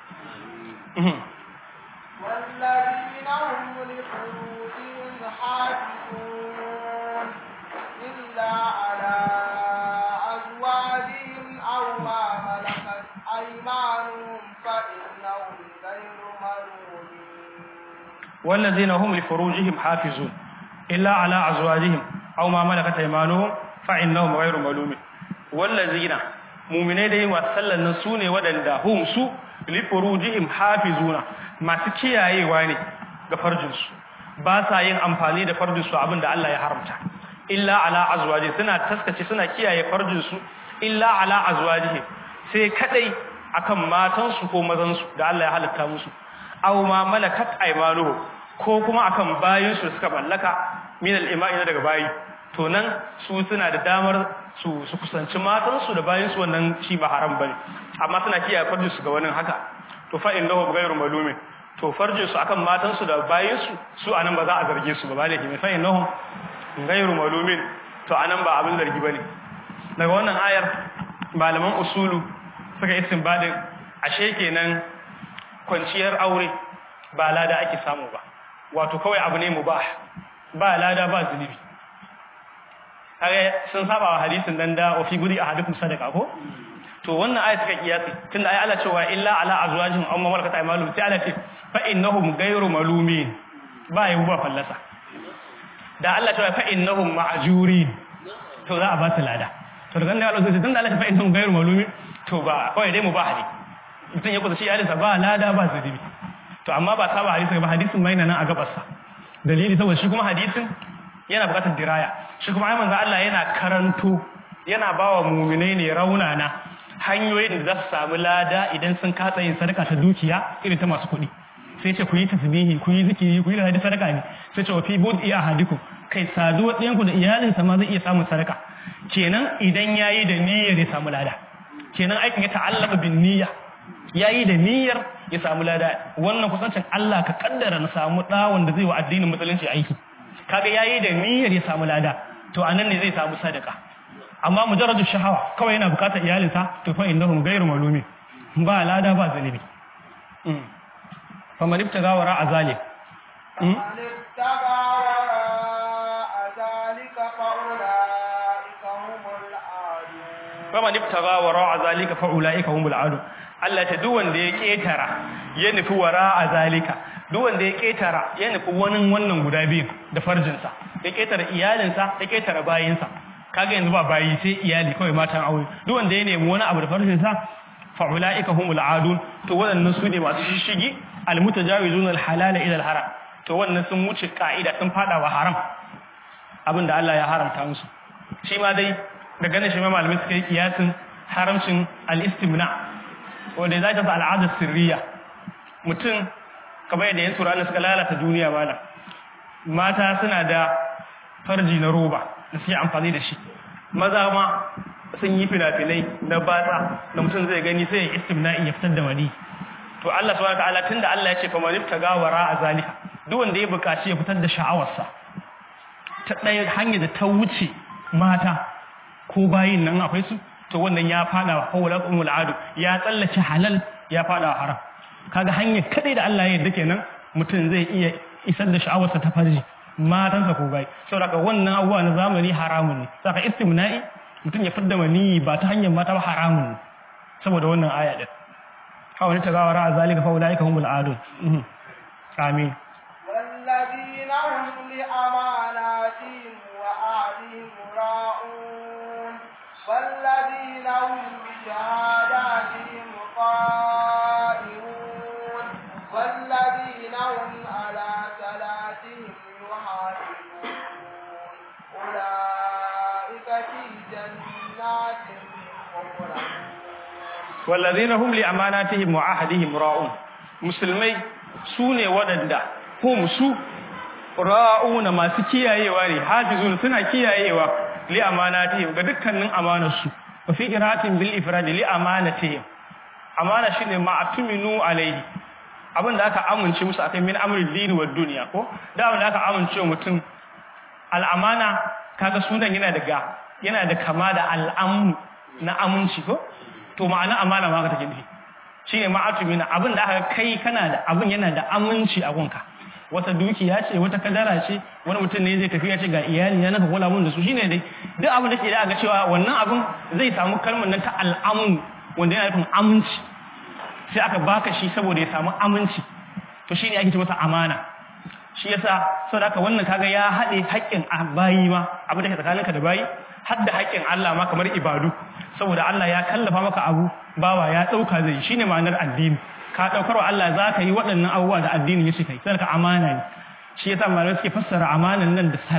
والذين هم لفروجهم حافظون إلا على أزواجهم أو ما ملكت أيمانهم فإنهم غير ملومين والذين هم لفروجهم حافظون إلا على أزواجهم أو ما ملكت أيمانهم فإنهم غير ملومين والذين mu'minai dai wasallan nan sune wadanda hum su li furujihim hafizuna masu kiyayewa ne ga farjinsu ba sa yin amfani da farjinsu abinda Allah ya haramta illa ala azwaji suna taskace suna kiyaye farjinsu illa ala azwajihi sai kadai akan matansu ko mazansu da Allah ya halatta musu aw ma malakat aymanuhu ko kuma akan bayinsu suka mallaka min al-ima'i daga bayi to nan su suna da damar su kusanci matansu da bayinsu wannan shi ba haram bane amma suna kiyaye farjinsu ga wannan haka to fa innahu ghayru malumin to farjinsu akan matansu da bayinsu su anan ba za a zarge su ba bale ki fa innahu ghayru malumin to anan ba abin zargi bane daga wannan ayar malaman usulu suka istinbadin ashe kenan kwanciyar aure ba lada ake samu ba wato kawai abu ne mubah ba lada ba zunubi kage sun saba wa hadisin nan da wa fi gudi ahadukum sadaqa ko to wannan ayat suka kiyasi tunda ai Allah cewa illa ala azwajihim aw ma malakat aymanuhum sai Allah ce fa innahum ghayru malumin ba yi ba fallasa da Allah cewa fa innahum ma'jurin to za a ba su lada to daga nan Allah sai tunda Allah ta fa innahum ghayru malumin to ba kawai dai mubah ne mutum ya kusa shi iyalinsa ba lada ba zunubi to amma ba saba hadisi ba hadisin mai nan a gabarsa dalili saboda shi kuma hadisin yana bukatar diraya shi kuma ai manzo Allah yana karanto yana bawa mu'minai ne raunana hanyoyin da za su samu lada idan sun kasa yin sadaka ta dukiya irin ta masu kuɗi sai ce ku yi tasbihi ku yi zikiri ku yi hadisi sadaka ne sai ce wa fi budi ahadikum kai saduwa ɗayan ku da iyalinsa ma zai iya samun sadaka kenan idan yayi da niyyar ya samu lada kenan aikin ya ta'allaka bin niyya yayi da niyyar ya samu lada wannan kusancin Allah ka kaddara na samu da wanda zai wa addinin musulunci aiki kaga yayi da niyyar ya samu lada to anan ne zai samu sadaka amma mujarradu shahawa kawai yana bukatar iyalinsa to fa innahum ghayru malumi ba lada ba zalibi faman ibtaga wara azalik faman ibtaga wara azalika fa ulaika humul adu Allah ta duk wanda ya ketara ya nufi wara azalika duk wanda ya ketara ya nufi wannan guda biyu da farjinsa ya ketara iyalinsa ya ketara bayinsa kaga yanzu ba bayi sai iyali kawai matan aure duk wanda ya nemi wani abu da farjinsa fa ulaika humul adun to wadannan su ne masu shishigi almutajawizuna alhalala ila alharam to wannan sun wuce ka'ida sun fada wa haram abinda Allah ya haramta musu shi ma dai da ganin shi malamai suka yi kiyasin haramcin al-istimna wanda zai tafi al'adar sirriya mutum kamar yadda yan turana suka lalata duniya malam mata suna da farji na roba da suke amfani da shi maza ma sun yi fina-finai na batsa da mutum zai gani sai ya istimna'i ya fitar da wani to Allah subhanahu wataala tunda Allah ya ce fa man ibtaga wara azalika duk wanda ya bukaci ya fitar da sha'awarsa ta ɗaya hanyar da ta wuce mata ko bayin nan akwai su to wannan ya fada wa hawlakumul adu ya tsallace halal ya fada wa haram kaga hanyar kadai da Allah ya yarda kenan mutum zai iya isar da sha'awarsa ta farji matansa ko bai saboda wannan abuwa na zamani haramun ne saka istimna'i mutum ya fidda mani ba ta hanyar mata ba haramun ne saboda wannan aya din hawani ta gawara a zalika fa ulaika humul adun amin والذين هم لأماناتهم وعهدهم راعون والذين هم بشهاداتهم قائمون والذين هم على صلاتهم يحافظون أولئك في جنات مكرمون والذين هم لأماناتهم وعهدهم راعون musulmai sune wadanda hum su ra'una masu kiyayewa ne hafizun suna kiyayewa li amanatihim ga dukkanin amanarsu wa fi qira'atin bil ifrad li amanatihim amana shine ma'tuminu alayhi abinda aka amince musu akan min amrul din wa dunya ko da abinda aka amince mutum al'amana kaga sunan yana da kama da al'amu na aminci ko to ma'ana amana ma ka take nufi shine ma'tumina abinda aka kai kana da abin yana da aminci a gunka wata dukiya ce wata kadara ce wani mutum ne zai tafi ya ce ga iyali ya naka kula mun da su shine dai duk abin da ke da ga cewa wannan abin zai samu kalmar nan ta al'amun wanda yana nufin aminci sai aka baka shi saboda ya samu aminci to shine ake ce masa amana shi yasa saboda haka wannan kaga ya hade haƙƙin bayi ma abin da ke tsakaninka da bayi har da haƙƙin Allah ma kamar ibadu saboda Allah ya kallafa maka abu bawa ya dauka zai shine ma'anar addini ka daukarwa Allah zaka yi waɗannan abubuwa da addini yace kai sai ka amana ne shi yasa malamai suke fassara amanan nan da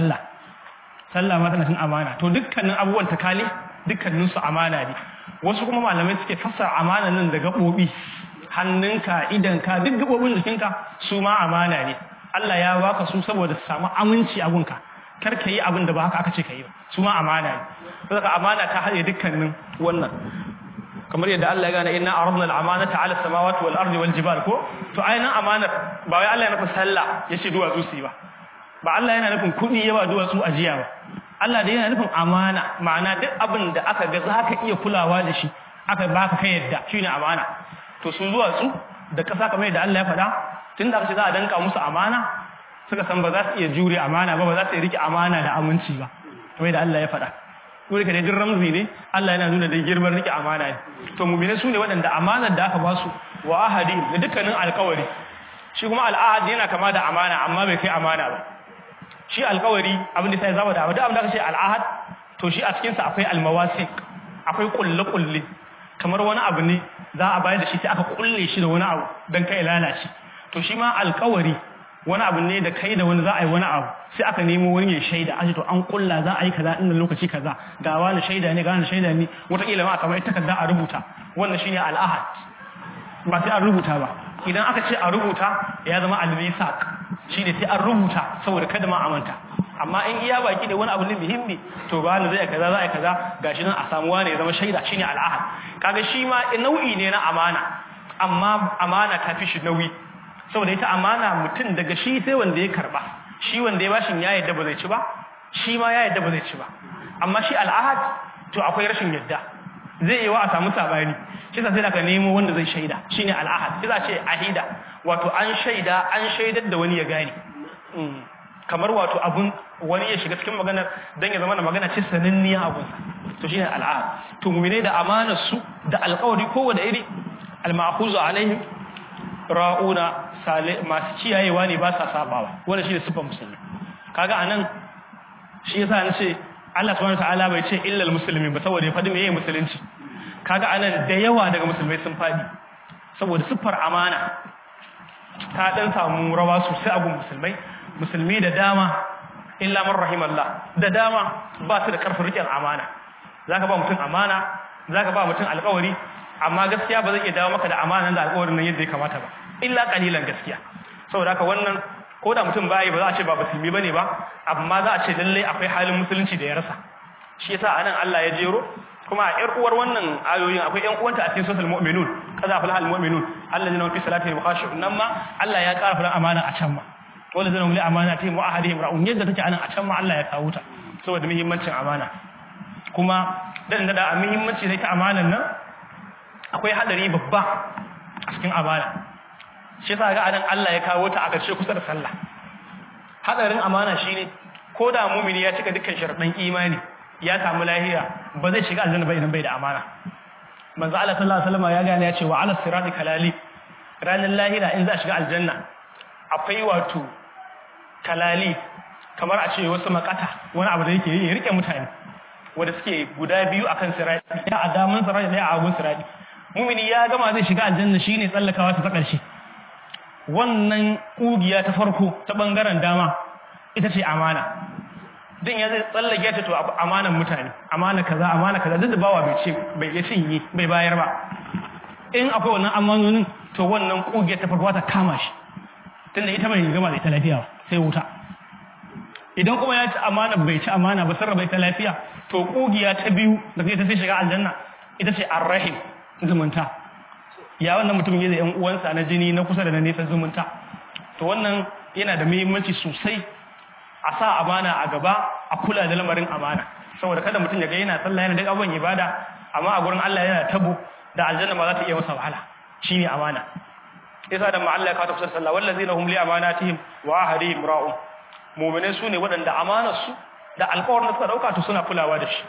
sallah ma tana cikin amana to dukkanin abubuwan takali dukkanin su amana ne wasu kuma malamai suke fassara amanan nan da gabobi hannunka idanka duk gabobin jikinka su ma amana ne Allah ya baka su saboda su samu aminci a gunka kar ka yi abin da ba haka aka ce ka yi ba su ma amana ne saboda amana ta haɗe dukkanin wannan kamar yadda Allah ya gane inna aradna al-amanata 'ala as-samawati wal ardi wal jibal ko to ainihin amanar ba wai Allah ya nufi sallah yace duwatsu su yi ba Allah yana nufin kudi ya ba duwatsu ajiya ba Allah da yana nufin amana ma'ana duk abin da aka ga zaka iya kulawa da shi aka baka kai yadda shine amana to su duwatsu da kasa kamar yadda Allah ya faɗa tunda aka ce za a danka musu amana suka san ba za su iya jure amana ba za su iya rike amana da aminci ba kamar yadda Allah ya faɗa dole ka dai ramzi ne Allah yana nuna da girman rike amana ne to mu'mine su ne waɗanda amanar da aka ba su wa ahadi da dukkanin alƙawari shi kuma al'ahad yana kama da amana amma bai kai amana ba shi alƙawari abin da sai zaba da abin da aka ce al'ahad to shi a cikin sa akwai almawasiq akwai kullu kamar wani abu ne za a bayar da shi sai aka kulle shi da wani abu dan kai lalace to shi ma alƙawari wani abu ne da kai da wani za a yi wani abu sai aka nemo wani ya shaida a to an kulla za a yi kaza inda lokaci kaza ga wani shaida ne ga wani shaida ne wataƙila ma kamar takarda a rubuta wannan shine al'ahad ba sai an rubuta ba idan aka ce a rubuta ya zama al-misaq shine sai an rubuta saboda kada ma amanta amma in iya baki da wani abu ne muhimmi to ba ni zai kaza za a yi kaza gashi nan a samu wani ya zama shaida shine al'ahad kaga shi ma nau'i ne na amana amma amana ta fi shi nauyi saboda ita amana mutum daga shi sai wanda ya karba shi wanda ya bashin ya yadda ba zai ci ba shi ma ya yadda ba zai ci ba amma shi al'ahad to akwai rashin yadda zai yi wa a samu sabani shi sai da ka nemo wanda zai shaida shine al'ahad sai za ce ahida wato an shaidar da wani ya gane kamar wato abun wani ya shiga cikin maganar dan ya zama na magana ce sananniya abun to shine al'ahad to mu'mine da amanar su da alƙawari kowanne iri al-ma'khuzu alaihim ra'una masu kiyayewa ne ba sa sabawa wanda shi ne sifar musulmi kaga anan shi yasa an ce Allah subhanahu wataala bai ce illal muslimin ba saboda ya faɗi meye musulunci kaga anan da yawa daga musulmai sun faɗi saboda siffar amana ta dan samu rawa sosai a gun musulmi da dama illa man rahimallah da dama ba su da karfin riƙen amana zaka ba mutum amana zaka ba mutum alƙawari amma gaskiya ba zai iya dawo maka da amanan da alƙawarin nan yadda ya kamata ba illa kalilan gaskiya saboda haka wannan ko da mutum bai ba za a ce ba musulmi bane ba amma za a ce lalle akwai halin musulunci da ya rasa shi yasa anan Allah ya jero kuma a ƴar uwar wannan ayoyin akwai ƴan uwanta a cikin suratul mu'minun kaza fil hal mu'minun alladhina fi salatihim khashi'un nan ma Allah ya ƙara fara amana a can ma walladhina hum li amanatihim wa ahadihim ra'un yadda take anan a can ma Allah ya kawo ta saboda muhimmancin amana kuma dan da muhimmanci da ita amanan nan akwai hadari babba a cikin amana shi yasa ga anan Allah ya kawo ta a ƙarshe kusa da sallah hadarin amana shine ko da mu'mini ya cika dukkan sharadan imani ya samu lahiya ba zai shiga aljanna ba idan bai da amana manzo Allah sallallahu alaihi wasallam ya gane ya ce wa ala sirati kalali ranar lahira in za a shiga aljanna akwai wato kalali kamar a ce wasu makata wani abu da yake yi ya rike mutane wanda suke guda biyu akan sirati ya a daman sirati da a hagun sirati mu'mini ya gama zai shiga aljanna shine tsallakawa ta ƙarshe wannan kugiya ta farko ta bangaren dama ita ce amana din ya zai tsallake ta to amanan mutane amana kaza duk da bawa bai ya cinye bai bayar ba in akwai wannan amanonin to wannan kugiya ta farko ta kama shi tunda ita bai gama da ita lafiya sai wuta idan kuma ya ci amana bai ci amana ba sarrafa ita lafiya to kugiya ta biyu da ta sai shiga aljanna ita ce arrahim zumunta ya wannan mutum ya da ƴan uwansa na jini na kusa da na nesa zumunta to wannan yana da muhimmanci sosai a sa amana a gaba a kula da lamarin amana saboda kada mutum ya ga yana sallah yana da abubuwan ibada amma a gurin Allah yana tabo da aljanna ba za ta iya masa wahala shine amana yasa da ma Allah ya kawo tafsir sallah wallazina hum li amanatihim wa ahadihim ra'un mu'minin su ne waɗanda amanarsu da alƙawarin da suka dauka to suna kulawa da shi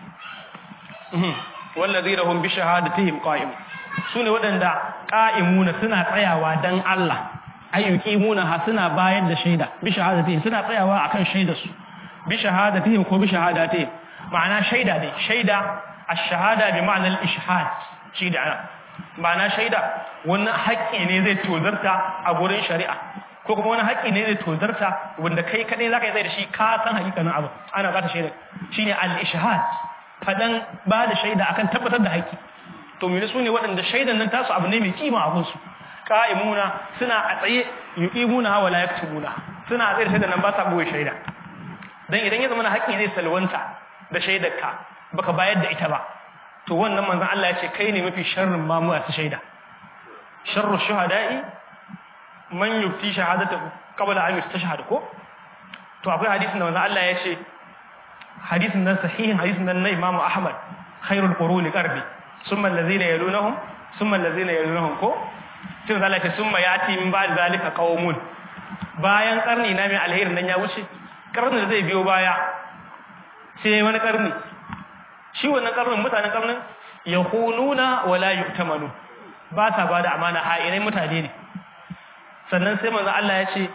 wallazina hum bi shahadatihim qa'im sune wadanda qa'imuna suna tsayawa dan Allah ayyuqimuna ha suna bayar da shaida bi shahadatihim suna tsayawa akan shaidar su bi shahadatihim ko bi shahadatihim ma'ana shaida ne shaida ash-shahada bi ma'na al-ishhad shi da ma'ana shaida wani haƙƙi ne zai tozarta a gurin shari'a ko kuma wani haƙƙi ne zai tozarta wanda kai kadai zaka yi zai da shi ka san hakikanin abu ana ba ta shaida shine al-ishhad fadan ba da shaida akan tabbatar da haƙƙi to me su ne waɗanda shaidan nan tasu abu ne mai kima a gunsu qa'imuna suna a tsaye yuqimuna wa la yaktubuna suna a tsaye da shaidan nan ba sa boye shaida dan idan ya zama haƙƙi zai salwanta da shaidarka baka bayar da ita ba to wannan manzon Allah ya ce kai ne mafi sharrin mamu a shaida sharru shuhada'i man yufti shahadatahu qabla an yustashhad ko to akwai hadisin da manzon Allah ya ce hadisin nan sahihin hadisin nan na Imam Ahmad khairul quruni qarbi summa allazina yalunhum summa allazina yalunhum ko tun zalika summa yati min ba'd zalika qaumun bayan karni na mai alherin nan ya wuce karnin da zai biyo baya sai wani karni shi wannan karnin mutanen karnin yahununa wala yu'tamanu ba ta bada amana ha'inai mutane ne sannan sai manzo Allah ya ce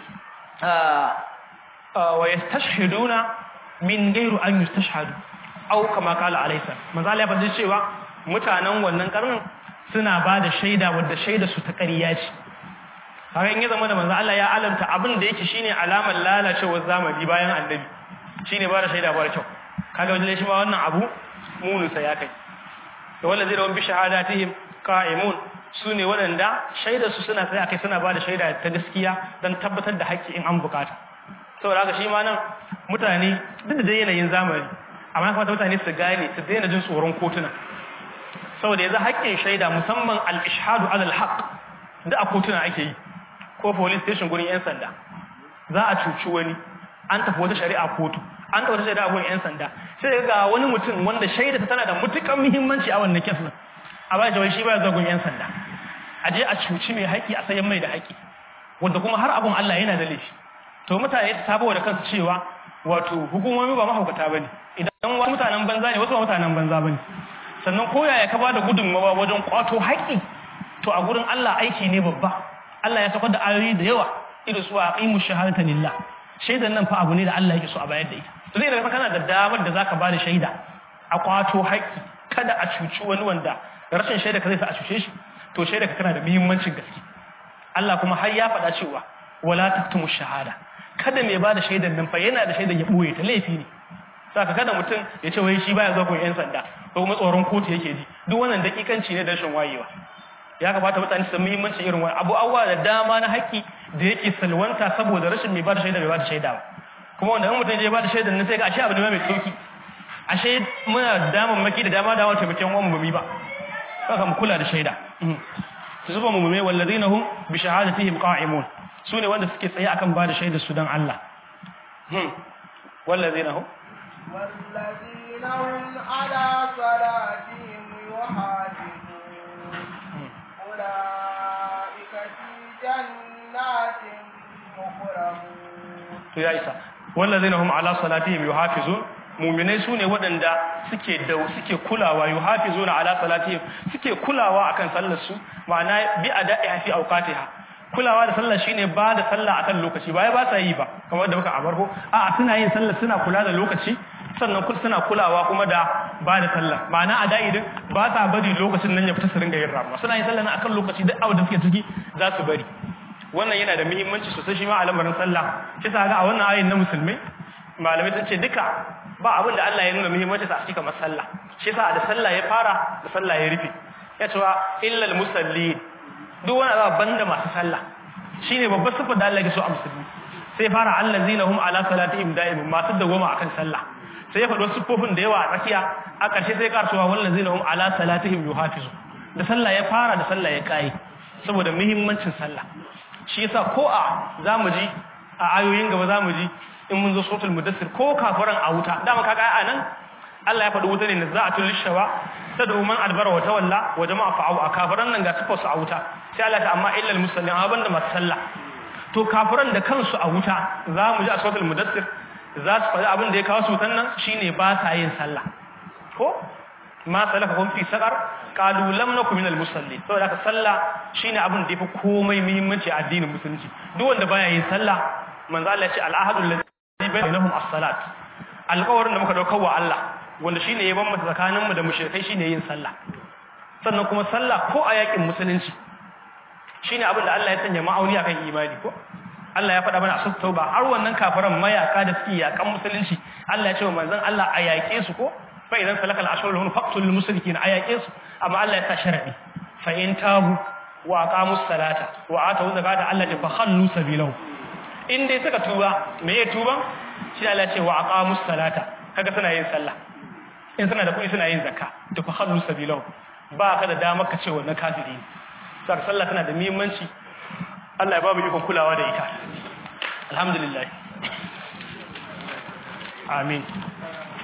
wa yastashhiduna min ghayri an yustashhadu aw kama qala alaysa manzo Allah ya faɗi cewa mutanen wannan karnin suna bada shaida wanda shaida su ta ƙarya ce haka in ya zama da manzo Allah ya alamta abin da yake shine alamar lalacewar zamani bayan annabi shine bada shaida ba kyau kaga wajen shi ma wannan abu munusa ya kai to wallazi da bi shahadatihim qa'imun sune waɗanda shaidar su suna tsaya kai suna bada shaida ta gaskiya dan tabbatar da haƙƙi in an bukata saboda haka shi ma nan mutane duk da yanayin zamani amma kuma mutane su gane su daina jin tsoron kotuna saboda yanzu haƙƙin shaida musamman al-ishhadu ala al-haqq da a kotuna ake yi ko police station gurin yan sanda za a cuci wani an tafi wata shari'a kotu an tafi wata shari'a gurin yan sanda sai ga wani mutum wanda shaida ta tana da mutukan muhimmanci a wannan case din a ba jawai shi ba zuwa gurin yan sanda a je a cuci mai haƙi a sayan mai da haƙi wanda kuma har abun Allah yana da laifi to mutane su sabo da kansu cewa wato hukumomi ba mahaukata bane idan wasu mutanen banza ne wasu ba mutanen banza bane sannan koyaya ka bada gudunmawa wajen kwato haƙi to a gurin Allah aiki ne babba Allah ya saukar da ayoyi da yawa irin su aqimu shahadata lillah shaidan nan fa abu ne da Allah yake so a bayar da ita to zai daga kana da damar da zaka bada shaida a kwato haƙi kada a cuci wani wanda rashin shaida ka zai sa a cuce shi to shaida ka tana da muhimmancin gaske Allah kuma har ya faɗa cewa wala taktumu shahada kada mai bada shaidan nan fa yana da shaidan ya boye ta laifi ne saka kada mutum ya ce wai shi baya zuwa gun yan sanda ko kuma tsoron kotu yake ji duk wannan dakikanci ne da rashin wayewa ya kamata mutane su muhimmanci irin wani abu awwa da dama na haƙi da yake salwanta saboda rashin mai bada shaida bai bada shaida ba kuma wanda mutum ya bada shaidan nan sai ga ashe abu ne mai sauki ashe muna daman maki da dama da wata bikin wani bumi ba saka mu kula da shaida su zuba mu mai wallazina hum bi shahadatihim qa'imun sune wanda suke tsaye akan bada shaida su dan Allah wallazina hum ala salatihim yuhafizun ulaika fi jannatin mukramun to ya isa wallazina hum ala salatihim yuhafizun mu'minai sune waɗanda suke kulawa yuhafizuna ala salatihim suke kulawa akan sallar su ma'ana bi ada'iha fi awqatiha kulawa da sallah shine ba da sallah akan lokaci ba sa yi ba kamar da muka abarko a'a suna yin sallah suna kula da lokaci sannan suna kulawa kuma da ba da sallah ma'ana a da'idin ba sa bari lokacin nan ya fita su ringa yin ramuwa suna yin sallah akan lokaci duk abin da suke ciki za su bari wannan yana da muhimmanci sosai shi ma a lamarin sallah kisa ga a wannan ayin na musulmai malamai sun ce duka ba abin da Allah ya nuna muhimmanci sa a cikin kamar sallah shi yasa da sallah ya fara da sallah ya rufe ya cewa illal musallin duk wani abu banda masu sallah shine babbar sifar da Allah ya so a musulmi sai fara allazina hum ala salatihim da'imun masu dawama akan sallah sai ya faɗo siffofin da yawa a tsakiya a ƙarshe sai karsuwa wallazina hum ala salatihim yuhafizu da sallah ya fara da sallah ya kai saboda muhimmancin sallah shi yasa ko a zamu ji a ayoyin gaba zamu ji in mun zo suratul mudaththir ko kafiran a wuta dama kaga a nan Allah ya faɗi wuta ne nazaatul lishawa tad'u man adbara wa tawalla wa jama'a fa'u a kafiran nan ga sifar su a wuta sai Allah ta amma illal musallin a banda masu sallah to kafiran da kansu a wuta zamu ji a suratul mudaththir za su faɗi abin da ya kawo su wutan nan shine ba sa yin sallah ko ma salakakum fi saqar qalu lam nakum minal musallin saboda haka sallah shine abin da yafi komai muhimmanci a addinin musulunci duk wanda baya yin sallah manzo Allah ya ce al-ahadul ladhi bainahum as-salat alƙawarin da muka dauka wa Allah wanda shine ya bambanta tsakanin mu da mushrikai shine yin sallah sannan kuma sallah ko a yakin musulunci shine abin da Allah ya sanya ma'auni akan imani ko Allah ya faɗa mana a Tauba har wannan kafiran mayaka da suke yakan musulunci Allah ya ce wa manzon Allah a yake su ko fa idan salakal ashhurul faqtul musrikin a yake su amma Allah ya sa sharadi fa in tabu wa aqamus salata wa atu zakata Allah ta fakhallu sabilahu in dai suka tuba me ya tuba shi Allah ya ce wa aqamus salata kaga suna yin sallah in suna da kuɗi suna yin zakka to fakhallu sabilahu ba ka da damar ka ce wannan kafiri sar sallah tana da muhimmanci Allah ya ba mu ikon kulawa da ita alhamdulillah amin